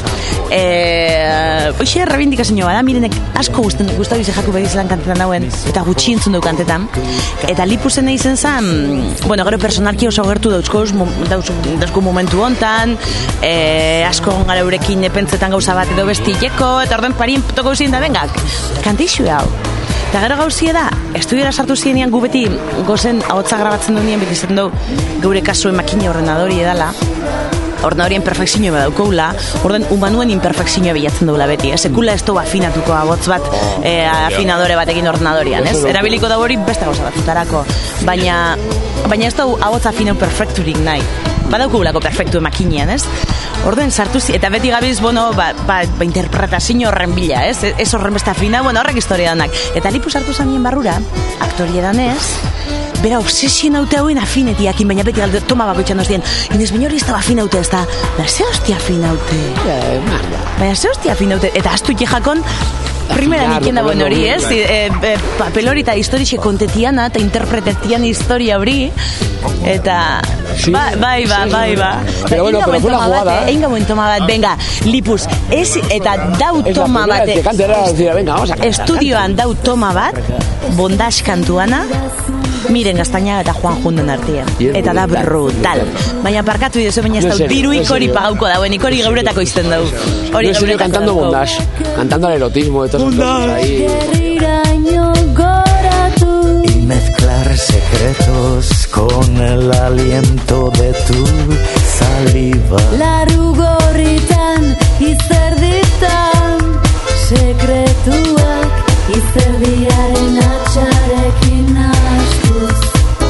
eh, oixe, rebindikazioa da, mirenek asko guztien, guztau izan jako behizelan kantetan dauen, eta gutxi entzun du kantetan, eta Lipusen izan zan, bueno, gero personalki oso gertu dauzkoz, dauzko momentu hontan, e, asko gara eurekin pentsetan gauza bat edo bestileko, eta orden parin toko zin da, bengak, kantixu hau. Eta gero gauzia da, estudiara sartu zirenean gu beti gozen ahotsa grabatzen duen beti zaten dugu geure kasuen makina ordenadori edala, ordenadorien perfekzioa badaukoula, orden humanuen imperfekzioa bilatzen dugula beti, ez? Sekula ez dugu afinatuko abotz bat e, afinadore batekin ordenadorian, ez? Erabiliko da hori beste gauza batzutarako, baina baina ez dugu abotz afinau perfekturik nahi, badaukugulako perfektu makinean, ez? Orden sartu zi, eta beti gabiz, bueno, ba, ba, ba interpretazio horren bila, ez? Ez horren beste afina, bueno, horrek historia danak. Eta Lipu sartu zanien barrura, aktorie danez, bera obsesien haute hauen afinetiakin, baina beti galde toma bako itxan dozien, Inez, baina hori ez da afinaute, ez da, baina ze hostia afinaute. Baina ze hostia afinaute, eta astu jakon, primera niken da bon hori, ez? E, e, papel hori eta historixe kontetiana, eta interpretetian historia hori, eta... Sí, bai, bai, ba, sí, bai, ba. Pero bueno, pero fue la jugada. Egin gauen toma bat, venga, Lipus, ez, eta dau toma bat. Venga, vamos a estudioan dau toma bat, bondage kantuana, Miren Gaztañaga eta Juan Junden artean. Eta da brutal. Baina parkatu iduzu, baina ez No dau, serio, diruik no hori serio. pagauko dauen, hori geuretako izten dau. Hori No, en serio, cantando dauko. bondage, cantando al erotismo de todas esas cosas ahí. Herriraino goratu. Y mezclar secretos con el aliento de tu saliva. Laru gorritan, izerditan, sekretuak, izerdiaren atxarekin astuz.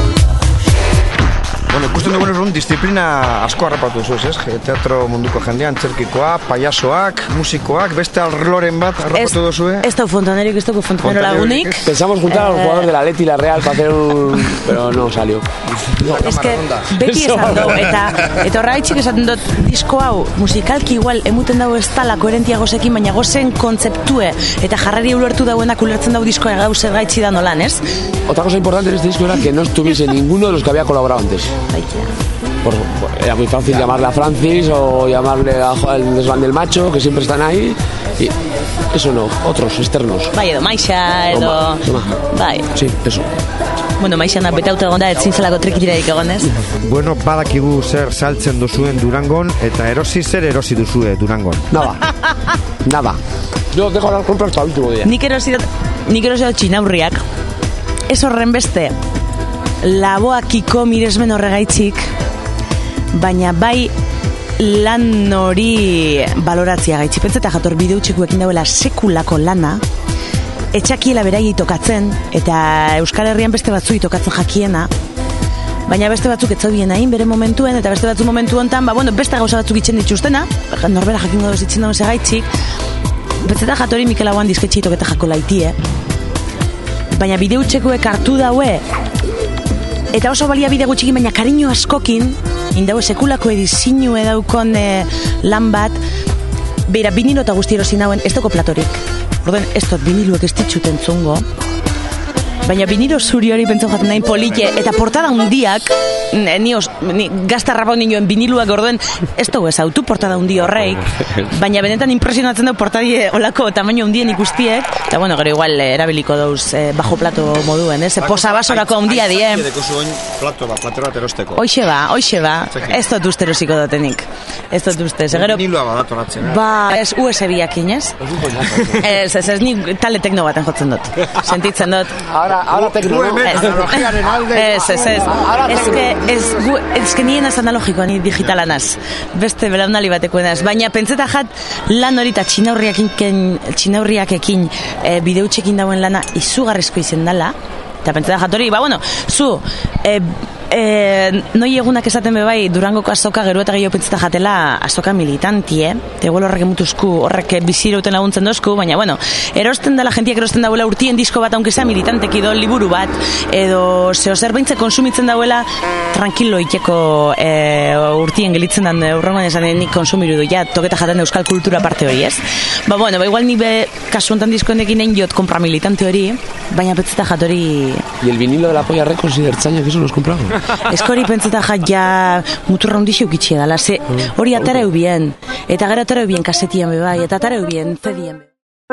Bueno, ikusten dugun erun, disiplina asko harrapatu zuz, ez? Teatro munduko jendean, antzerkikoa, payasoak, musikoak, beste arloren bat harrapatu duzue? Ez dau fontanerik, ez dauko fontanero lagunik. Pensamos juntar a los jugadores de la Leti y la Real para hacer un... pero no salió. No. Ez que beti esan dugu, eta eta horregaitxik esaten dut, disko hau musikalki igual emuten dago ez tala koherentia gozekin, baina gozen kontzeptue eta jarrari ulertu dauenak ulertzen dau diskoa gauzer gaitxi da nolan, ez? Otra cosa importante en este disco era que no estuviese ninguno de los que había colaborado antes. Por, por, era muy fácil llamarle a Francis o llamarle a, al desván del macho, que siempre están ahí. Y eso no, otros, externos. Bai, edo Maixa, edo... Toma, toma. Bai. Sí, eso. Bueno, Maixana betauta egon da, etzin zelako trikitirarik egonez. Bueno, badakigu zer saltzen duzuen Durangon, eta erosi zer erosi duzue Durangon. Nada. Nada. Yo dejo las compras hasta el último día. Nik erosi dut, nik erosi dut txinaurriak. Ez horren beste, laboakiko miresmen horregaitzik, baina bai lan hori baloratzia gaitzik. Pentseta jator bideutxekuekin dauela sekulako lana, etxakiela beraiei tokatzen, eta Euskal Herrian beste batzu tokatzen jakiena, baina beste batzuk etzaubien hain bere momentuen, eta beste batzu momentu hontan, ba, bueno, beste gauza batzuk itxen dituztena, norbera jakingo duz itxen dagoen segaitzik, pentseta jatori Mikel Hauan disketxei toketa jako laitie, baina bideutxekuek hartu daue, eta oso baliabide gutxikin, baina kariño askokin, indaue sekulako edizinu edaukon e, lan bat, beira, vinilo eta guzti erosi nauen, ez doko platorik. Orduan, ez dut viniluek ez ditxuten zungo, baina vinilo zuri hori pentsa jaten nahi polite, eta portada hundiak, ni, os, ni gaztarrapa nioen viniluak, orduan, ez dugu ez autu portada hundi horreik, baina benetan impresionatzen dugu portadie olako tamaino hundien ikustiek, eta bueno, gero igual eh, erabiliko dauz eh, bajo plato moduen, ez? Eh? Posa basorako hundia die. Plato bat, platero bat erosteko. Hoixe ba, hoixe ba, ez dut uste erosiko dutenik. Ez dut uste, segero... Vinilua bat oratzen, eh? Ba, ez U S B-akin, ez? Ez, ez, ez, ni tale tekno baten jotzen dut. Sentitzen dut. Ahora, ahora tekno, no? Ez, ez, ez. Ez que, ez, gu, ez que nien az analogikoa, ni digitalanaz. Beste belaunali batekoenaz. Baina pentseta jat lan hori eta txinaurriakekin e, bideutxekin dauen lana izugarrizko izen dala. Eta pentseta jat hori, ba, bueno, zu... E, E, noi egunak esaten bebai Durangoko azoka gero eta gehiago pentseta jatela azoka militantie, eguel horrek emutuzku horrek bizirauten laguntzen dozku, baina bueno, erosten dela jentiak erosten dauela urtien disko bat, aunque sea militanteki edo liburu bat, edo zeo zer behintzen konsumitzen dauela tranquilo iteko e, urtien gelitzen dan urrengoan esan nik konsumiru du, ja, toketa jaten euskal kultura parte hori, ez? Ba bueno, ba igual ni be kasu hontan diskoenekin egin jot kompra militante hori, baina pentseta jat hori... Y el vinilo de la Polla Records y de Ertzaina, que eso los compramos. Eskori pentseta jat ja muturra hundixi ukitxia dala, ze hori atara eubien, eta gara atara eubien kasetian bebai, eta atara eubien zedien.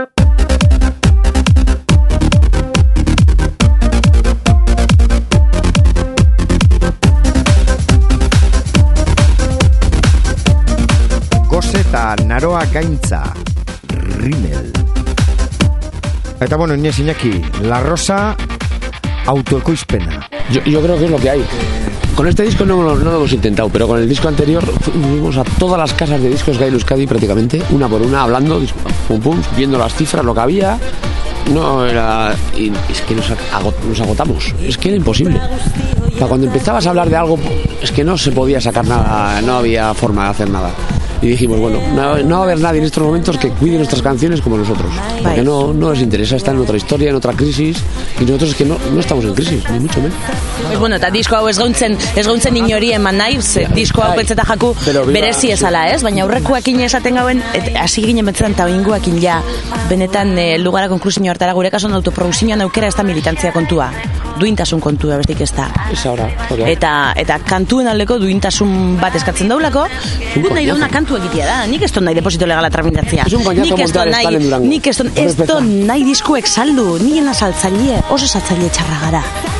Goze eta naroa gaintza, Rimel. Eta bueno, Inés Iñaki, La Rosa, autoekoizpena. Yo, yo creo que es lo que hay. Con este disco no, no, no lo hemos intentado, pero con el disco anterior fuimos a todas las casas de discos que hay en Euskadi prácticamente, una por una, hablando, pum, pum, viendo las cifras, lo que había. No era... Y es que nos, agot, nos agotamos. Es que era imposible. O sea, cuando empezabas a hablar de algo, es que no se podía sacar nada, no había forma de hacer nada. Y dijimos, bueno, no, no va a haber nadie en estos momentos que cuide nuestras canciones como nosotros, porque no, no les interesa, están en otra historia, en otra crisis, y nosotros es que no, no estamos en crisis, ni mucho menos. Pues bueno, eta disko hau ez gauntzen, ez gauntzen inori eman nahi, disko hau pentseta jaku berezi ezala, ez? Baina aurrekoekin esaten gauen, hasi ginen betzetan eta oingoekin ja, benetan e, lugara konklusioa hartara gure kasuan autoprodukzioan aukera ez da militantzia kontua, duintasun kontua bestik ez da. Ez ahora, eta, eta kantuen aldeko duintasun bat eskatzen daulako, gut nahi dauna kantu egitea da, nik ez ton nahi deposito legala tramitatzea. Nik ez ton nahi, nik ez ton, ez ton nahi diskuek saldu, nien azaltzaile, oso saltzaile txarra gara.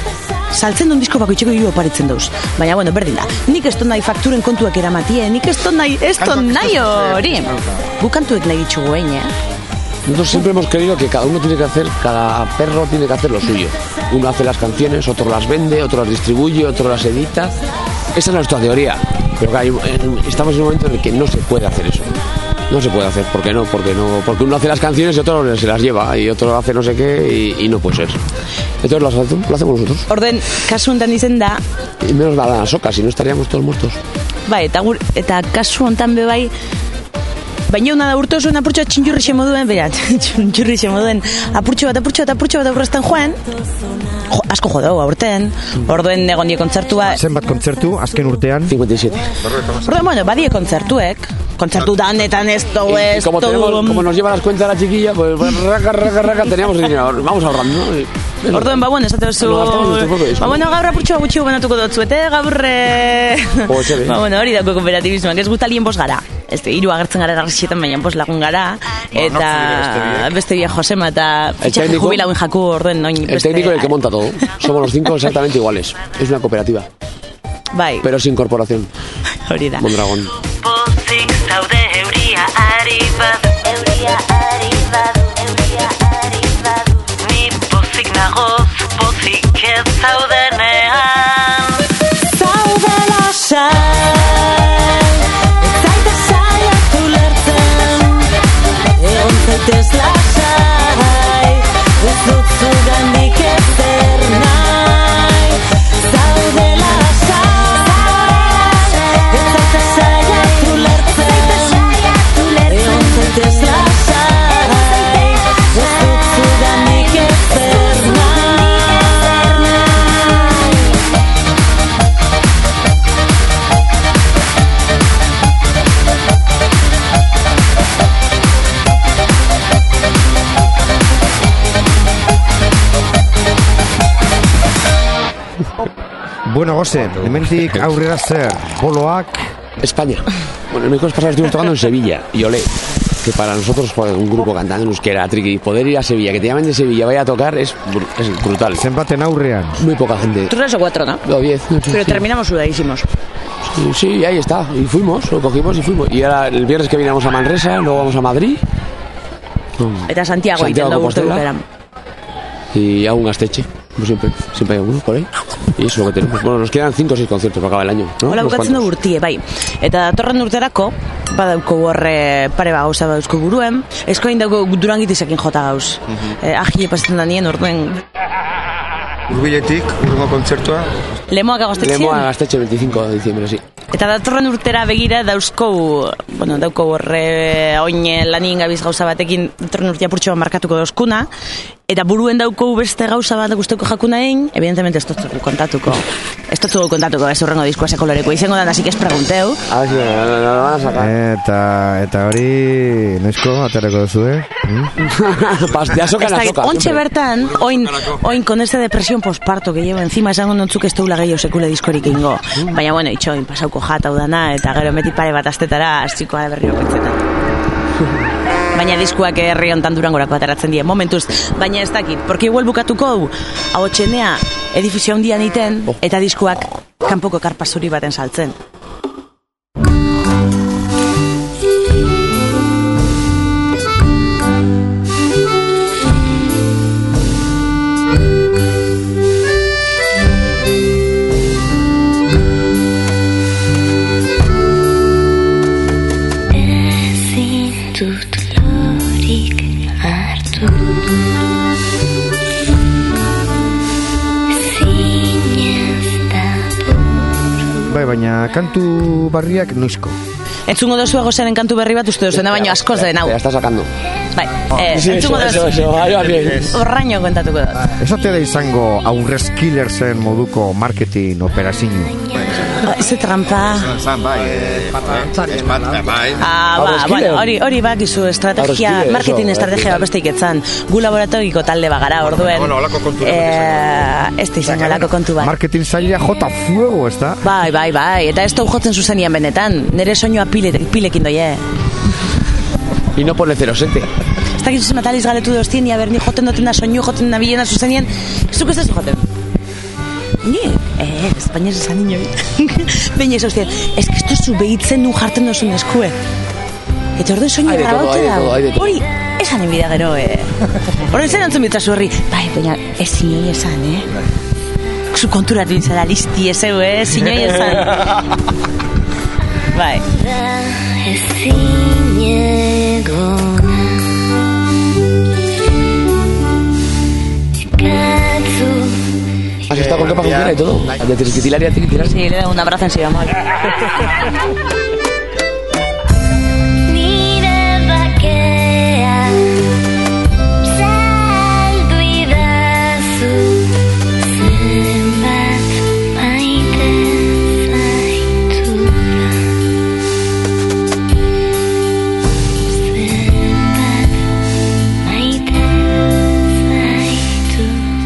saltzen duen disko bako itxeko hiru oparitzen dauz. Baina, bueno, berdin da. Nik ez ton nahi fakturen kontuak eramatie, nik ez ton nahi, ez ton nahi hori. Gu kantuek nahi ditxugu egin, eh? Nosotros siempre hemos querido que cada uno tiene que hacer, cada perro tiene que hacer lo suyo. Uno hace las canciones, otro las vende, otro las distribuye, otro las edita. Esa es nuestra teoría. Pero que hay, estamos en un momento en el que no se puede hacer eso. No se puede hacer, ¿por qué no? Porque no, porque uno hace las canciones y otro se las lleva y otro hace no sé qué y, y no puede ser. Entonces lo, lo hacemos nosotros. Orden, kasu hontan izen da. Y menos da la soca, si no estaríamos todos muertos. Bai, eta gur, eta kasu hontan be bai. Baina una da urte oso apurtxo bat txinjurrixe moduen, berat, txinjurrixe moduen, apurtxo bat, apurtxo bat, apurtxo bat aurrezten joan, jo, asko jodau aurten, orduen egon die kontzertua. Zenbat kontzertu, azken urtean? cincuenta y siete. Orduen, bueno, badie kontzertuek, kontzertu danetan ez to, ez to. Como, tenemos, como nos lleva las cuentas la chiquilla, pues raca, raca, raca, teníamos dinero, vamos ahorrando, ¿no? Orduen, ba, bueno, esate oso... Ba, bueno, gaur apurtxo gutxi banatuko dotzuete, gaur... Ba, bueno, hori dako kooperatibismoak, ez gutalien bos gara. Ez da, hiru agertzen gara darrixetan, baina pos lagun gara, eta beste bia Josema, eta fitxaje jubilauen jaku orduen noin beste... El técnico es el que monta todo. Somos los cinco exactamente iguales. Es una cooperativa. Bai. Pero sin corporación. Hori da. Mondragón. Pozik zaude euria ari badu, euria ari badu, euria ari badu. Ni pozik nagoz, pozik ez zaudenean. Zaude lasai. Zaitez lasai, ez dut zugandik ezer nahi. Zaude lasai, ez zaitez saiatu lertzen. Egon zaitez lasai, ez dut zugandik ezer nahi. Bueno, José, hemendik aurrera zer, boloak... España. Bueno, el miércoles pasado estuvimos tocando en Sevilla, y olé, que para nosotros, joder, un grupo cantando en euskera, triqui, poder ir a Sevilla, que te llamen de Sevilla, vaya a tocar, es, es brutal. Zenbaten aurrean. Muy poca gente. Tres o cuatro, ¿no? No, diez. Pero sí. Terminamos sudadísimos. Sí, sí, ahí está, y fuimos, lo cogimos y fuimos. Y ahora el viernes que vinimos a Manresa, luego vamos a Madrid. Eta Santiago, Santiago Santiago Compostela. Y a un Gasteche. Como siempre, siempre hay algunos por ahí. Y eso es lo que tenemos. Bueno, nos quedan cinco o seis conciertos para acabar el año, ¿no? Hola, bukatzen du urtie, bai. Eta datorren urterako, badauko horre pare ba gauza bauzko buruen, eskoin dauko Durangitizekin jota gauz. Uh -huh. eh, Ahile pasatzen da nien, orduen... Urbiletik, urrengo kontzertua? Lemoak agostetxean? Lemoak Gasteche, veinticinco de diciembre, sí. Eta datorren urtera begira dauzko, bueno, dauko horre oin lanien gabiz gauza batekin, datorren urtea purtsu bat markatuko dauzkuna, eta buruen dauko beste gauza bat guzteko jakuna egin, evidentemente ez dutzugu kontatuko. Ez dutzugu kontatuko, ez urrengo diskua sekoloreko izango da, así que ez pregunteu. Ah, sí, no, no, van a sacar. Eta, eta hori, noizko, aterako duzu, eh? Mm? Pastea soka na soka. Ontxe bertan, oin, oin con este depresión posparto que llevo encima, esango nontzuk ez teula gehiago sekule diskorik ingo. Baina, bueno, itxoin, pasauko jatau dana, eta gero meti pare bat astetara, astikoa berriro pentsetan. Baina diskuak herri hontan Durangorako ateratzen die momentuz, baina ez dakit, porque igual bukatuko du ahotsenea edifizio handian iten eta diskuak kanpoko karpa zuri baten saltzen. Bai, baina kantu barriak noizko? Entzungo dozu egozaren kantu berri bat uste duzena, baina askoz den hau. Te la está sacando. Bai, eh, entzungo dozu. Horraino kontatuko dut. Ez ote da izango aurrez killersen moduko marketing operazio? Ez trampa. Bai, espata, bai. Ah, ba, bueno, hori, hori bakizu estrategia, marketing estrategia bat beste iketzan. Gu laboratoriko talde bagara, orduen. Bueno, olako kontu. Eh, ez da izango olako kontu bat. Marketing zaila jota fuego, ez da? Bai, bai, bai, eta ez da jotzen zuzenian benetan. Nere soinua pile, pilekin doie. Y no pone cero sete. Ez da gizu mataliz galetu doztien, ia berni joten duten da soinu, joten da bilena zuzenian, zuk ez da joten. Ni, eh, Espainiaz esan inoiz. Baina ez haustean, ez que esto zu behitzen nu jartzen dozun eskue. Eta ordu soinu Hay de todo, grabaute hay de dago. todo, hay de todo. Hori, esan enbida gero, eh. Horren zen antzun bitzazu horri. Bai, baina ez zinoi esan, eh. Zu konturatu nintzala listi ezeu, eh, zinoi esan. Bai. ¿Has estado con capa funcional y todo? De triquitilar y a triquitilar. Sí, le da un abrazo en sí, amor. Nire bakea saldu idazu zenbat maite zaitula zenbat maite zaitu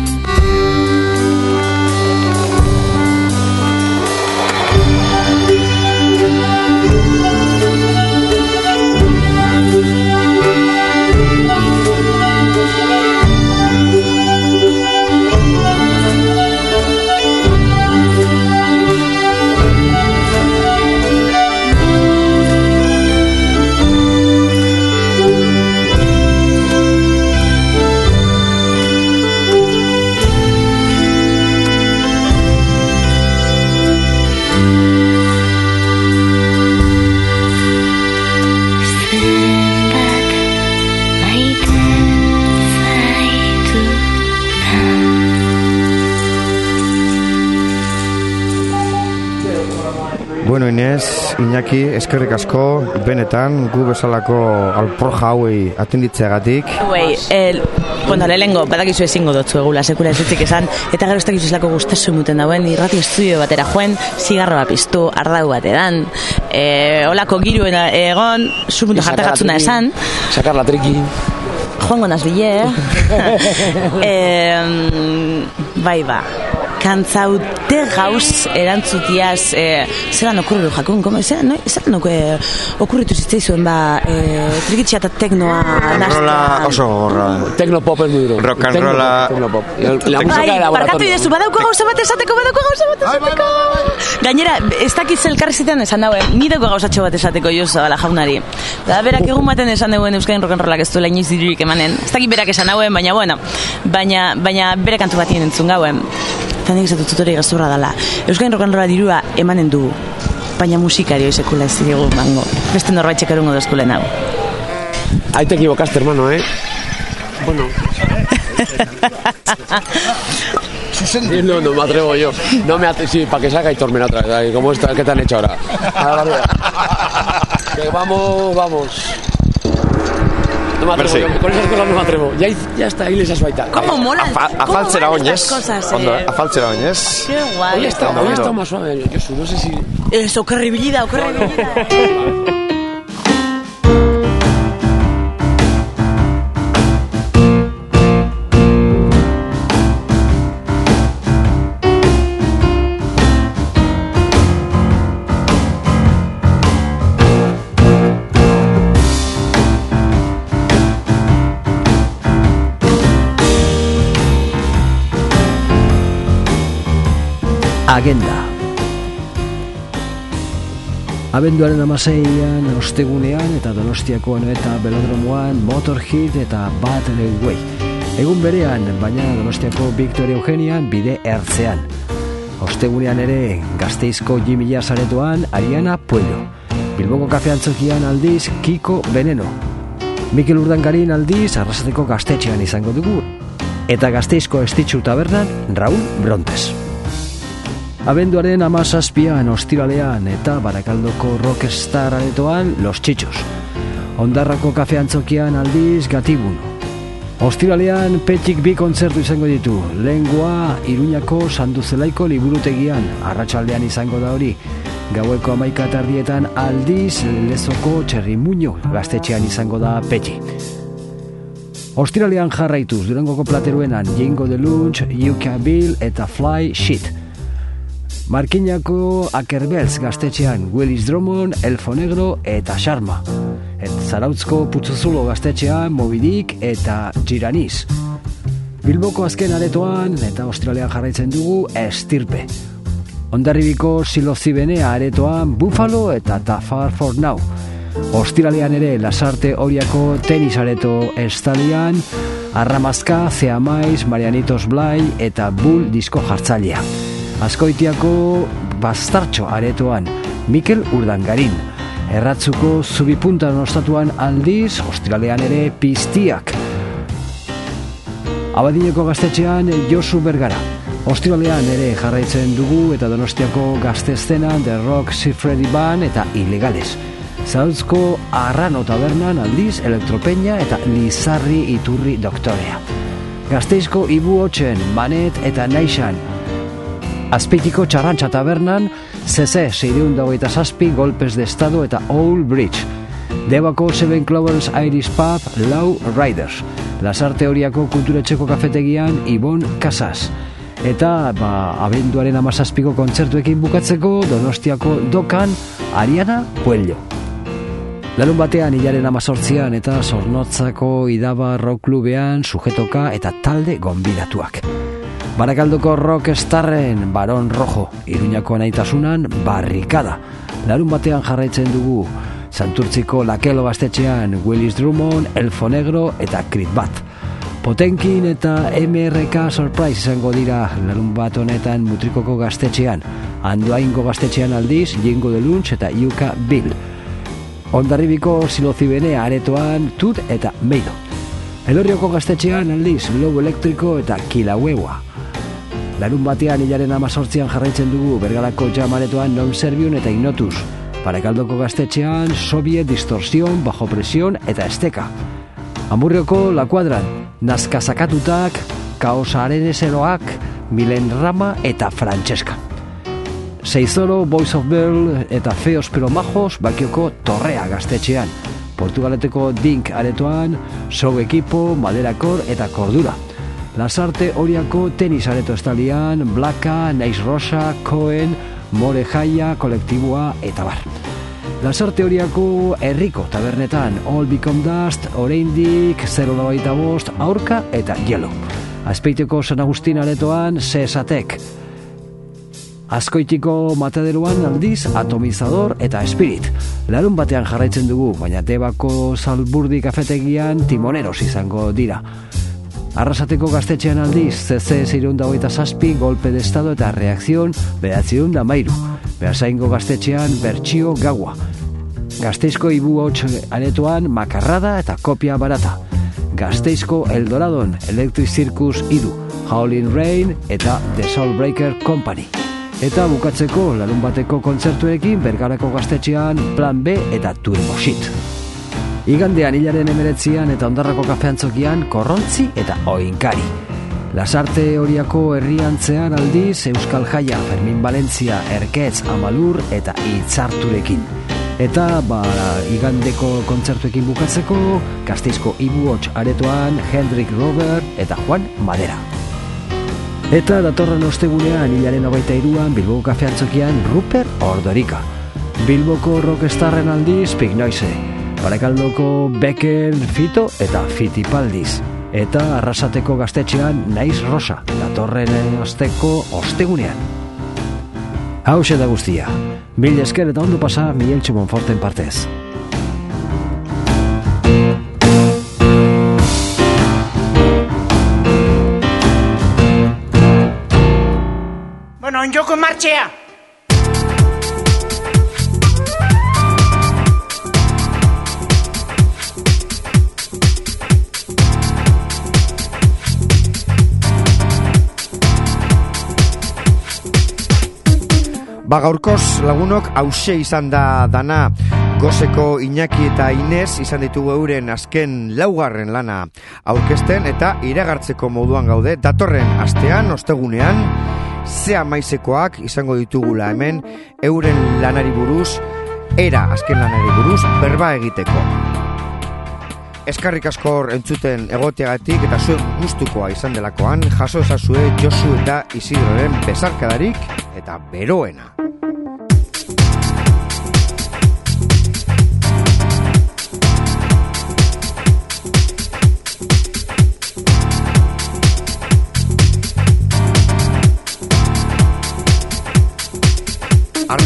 Bueno, Inez, Iñaki, eskerrik asko, benetan, gu bezalako alporja hauei atenditzeagatik. Hauei, el, bueno, lehengo, badakizu ezingo dotzu egula, sekula ez dutzik esan, eta gero ez dakizu eslako gustazu muten dauen, irrati estudio batera joen, zigarroa piztu, ardau bateran, e, olako giruen egon, zupunto jartagatzuna esan. Sakar la triki. Joango naz bile, eh? Bai, ba. Kantzaute gauz erantzutiaz, eh, zelan okurriru jakun, como, zelan, no? zelan ok, okurritu zitzaizuen, ba, eh, trikitxia eta teknoa Rock'n'rolla oso gorra. Tecnopop es muy duro. Rock'n'rolla. Tecnopop. La música Bai, de laboratorio. barkatu idezu, badauko gauza bat esateko, badauko gauza bat esateko. Gainera, ez dakiz elkarri zitean esan dauen, ni dauko gauzatxo bat esateko Josu Zabala jaunari. Da, berak egun baten esan dauen Euskadin rock'n'rollak ez duela inoiz dirurik emanen. Ez dakit berak esan dauen, baina, bueno, baina, baina bere kantu batien entzun gauen. Eta nik esatut hori gazurra dela. Euskadin rock'n'rolla dirua emanen du, baina musikario izekula ez digu mango. Beste norbait txekarungo dozkulen hau. Ahí te equivocaste, hermano, ¿eh? Bueno. No, no me atrevo yo. No me atrevo, sí, para que salga y Tormenta otra vez. ¿Cómo está? ¿Qué te han hecho ahora? Ahora, que vamos, vamos. No me atrevo, yo, con esas cosas no me atrevo. Ya, ya está, ahí les asuaita. ¿Cómo mola? Afaltzera oinez. Cosas, Ondo, eh? afaltzera oinez. Qué guay. Hoy está, hoy está más suave, Josu, no sé si... Eso, okerribilida, okerribilida. Agenda. Abenduaren amaseian, ostegunean eta Donostiako eta Belodromoan Motorhead eta Battle Way. Egun berean, baina Donostiako Victoria Eugenian bide ertzean. Ostegunean ere Gasteizko Jimmy Jazz aretoan Ariana Puello. Bilboko Kafe Antzokian aldiz Kiko Veneno. Mikel Urdangarin aldiz Arrasateko Gaztetxean izango dugu. Eta Gasteizko Estitxu Tabernan Raúl Brontes. Abenduaren amazazpian ostiralean eta Barakaldoko Rockstar aretoan Los Txitxos. Ondarrako Kafe Antzokian aldiz Gatibuno. Ostiralean Petxik bi kontzertu izango ditu. Lehengoa Iruñako Sanduzelaiko liburutegian, arratsaldean izango da hori. Gaueko hamaika tardietan aldiz Lezoko Txerrimuño gaztetxean izango da Petxi. Ostiralean jarraituz Durangoko Plateruenan Jingo de Lunch, Yuka Bill eta Fly Shit. Markinako Akerbelz gaztetxean Willis Drummond, Elfo Negro eta Sharma. Et Zarautzko Putzuzulo gaztetxean Mobidik eta Giraniz. Bilboko azken aretoan eta Australian jarraitzen dugu Estirpe. Hondarribiko Silozibenea aretoan Buffalo eta Ta Far For Now. Ostiralean ere Lasarte Oriako tenis areto estalian Arramazka, Zeamaiz, Marianitos Blai eta Bull disko jartzailea. Azkoitiako Bastartxo aretoan Mikel Urdangarin. Erratzuko Zubipuntan ostatuan aldiz, ostiralean ere Piztiak. Abadineko gaztetxean Josu Bergara. Ostiralean ere jarraitzen dugu eta Donostiako gazteztenan The Rock Sifredi Band eta Ilegales. Zautzko Arrano tabernan aldiz Elektropeña eta Lizarri Iturri Doktorea. Gazteizko Ibu Hotxen, Manet eta Naixan. Azpeitiko Txarrantxa tabernan C C seiehun eta hogeita zazpi Golpes de Estado eta Old Bridge. Debako Seven Clovers Irish Pub, Low Riders. Lasarte Horiako kulturetxeko kafetegian Ibon Casas. Eta ba, abenduaren hamazazpiko kontzertuekin bukatzeko Donostiako Dokan Ariana Puello. Larun batean hilaren hamazortzian eta Zornotzako Idaba Rock Klubean Sujetoka eta talde gonbidatuak. Barakaldoko Rockstarren Baron Rojo, Iruñako Anaitasunan Barrikada. Larun batean jarraitzen dugu Santurtziko Lakelo gaztetxean Willis Drummond, Elfo Negro eta Crit Bat. Potenkin eta M R K Surprise izango dira larun bat honetan Mutrikoko gaztetxean. Andoaingo gaztetxean aldiz Jingo de Lunch eta Yuka Bill. Hondarribiko Silozibenea aretoan Tut eta Meido. Elorrioko gaztetxean aldiz Lobo Elektriko eta Kilaueua. Larun batean hilaren hamazortzian jarraitzen dugu Bergarako Jam aretoan Non Servium eta Ignotus. Barakaldoko gaztetxean Soviet Distorsion, Bajo Presion eta Esteka. Amurrioko La Cuadran, Nazka Zakatutak, Kaosa Areneseroak, Milen Rama eta Francesca. Seizoro, Boys of Birl eta Feos Pero Majos Bakioko Torrea gaztetxean. Portugaleteko Dink aretoan, Show Equipo, Maderakor eta Cordura. Lasarte Horiako tenis areto estalian, Blaka, Naiz Rosa, Cohen, More Jaia, Kolektiboa eta bar. Lasarte Horiako herriko tabernetan All Become Dust, Oraindik, zero labaita bost, Aurka eta Yellow. Azpeiteko San Agustin aretoan Sesatek. Azkoitiko Mataderuan aldiz Atomizador eta Spirit. Larun batean jarraitzen dugu, baina Debako Salburdi kafetegian Timoneros izango dira. Arrasateko gaztetxean aldiz C C seiehun eta hogeita zazpi Golpe de Estado eta Reakzion bederatziehun eta hamairu. Beasaingo gaztetxean Bertsio Gaua. Gazteizko Ibu Hots aretoan Makarrada eta Kopia Barata. Gazteizko Eldoradon Electric Circus Idu, Howlin' Rain eta The Soulbreaker Company. Eta bukatzeko larun bateko kontzertuekin Bergarako gaztetxean Plan B eta Turboshit. Igandean hilaren emeretzian eta Ondarrako kafeantzokian Korrontzi eta Oinkari. Lasarte Horiako herriantzean aldiz Euskal Jaia, Fermin Valentzia, Erketz, Amalur eta Itzarturekin. Eta ba, igandeko kontzertuekin bukatzeko Gasteizko Ibu Hots aretoan Hendrik Robert eta Juan Madera. Eta datorren ostegunean hilaren hogeita hiruan Bilboko kafeantzokian Rupert Ordorika. Bilboko Rockstarren aldiz Pig Noise. Barakaldoko Becker, Fito eta Fitipaldiz. Eta Arrasateko gaztetxean Naiz Rosa, datorren osteko ostegunean. Hau da guztia. Mil esker eta ondo pasa Miguel Txumonforten partez. Bueno, en joko martxea! Ba gaurkoz lagunok hause izan da dana. Gozeko Iñaki eta Inez izan ditugu euren azken laugarren lana aurkezten eta iragartzeko moduan gaude. Datorren astean, ostegunean, zea maizekoak izango ditugula hemen euren lanari buruz, era azken lanari buruz, berba egiteko. Eskarrik askor entzuten egoteagatik eta zuen gustukoa izan delakoan, jaso ezazue Josu eta Isidroren besarkadarik eta beroena.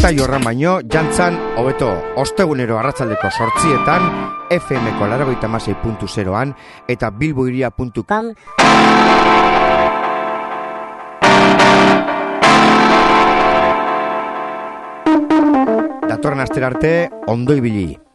Arta jorran baino, jantzan, hobeto, ostegunero arratsaldeko sortzietan, F M-ko laurogeita hamasei puntu zeroan, eta bilboiria puntu com. Datorren astera arte, ondo ibili.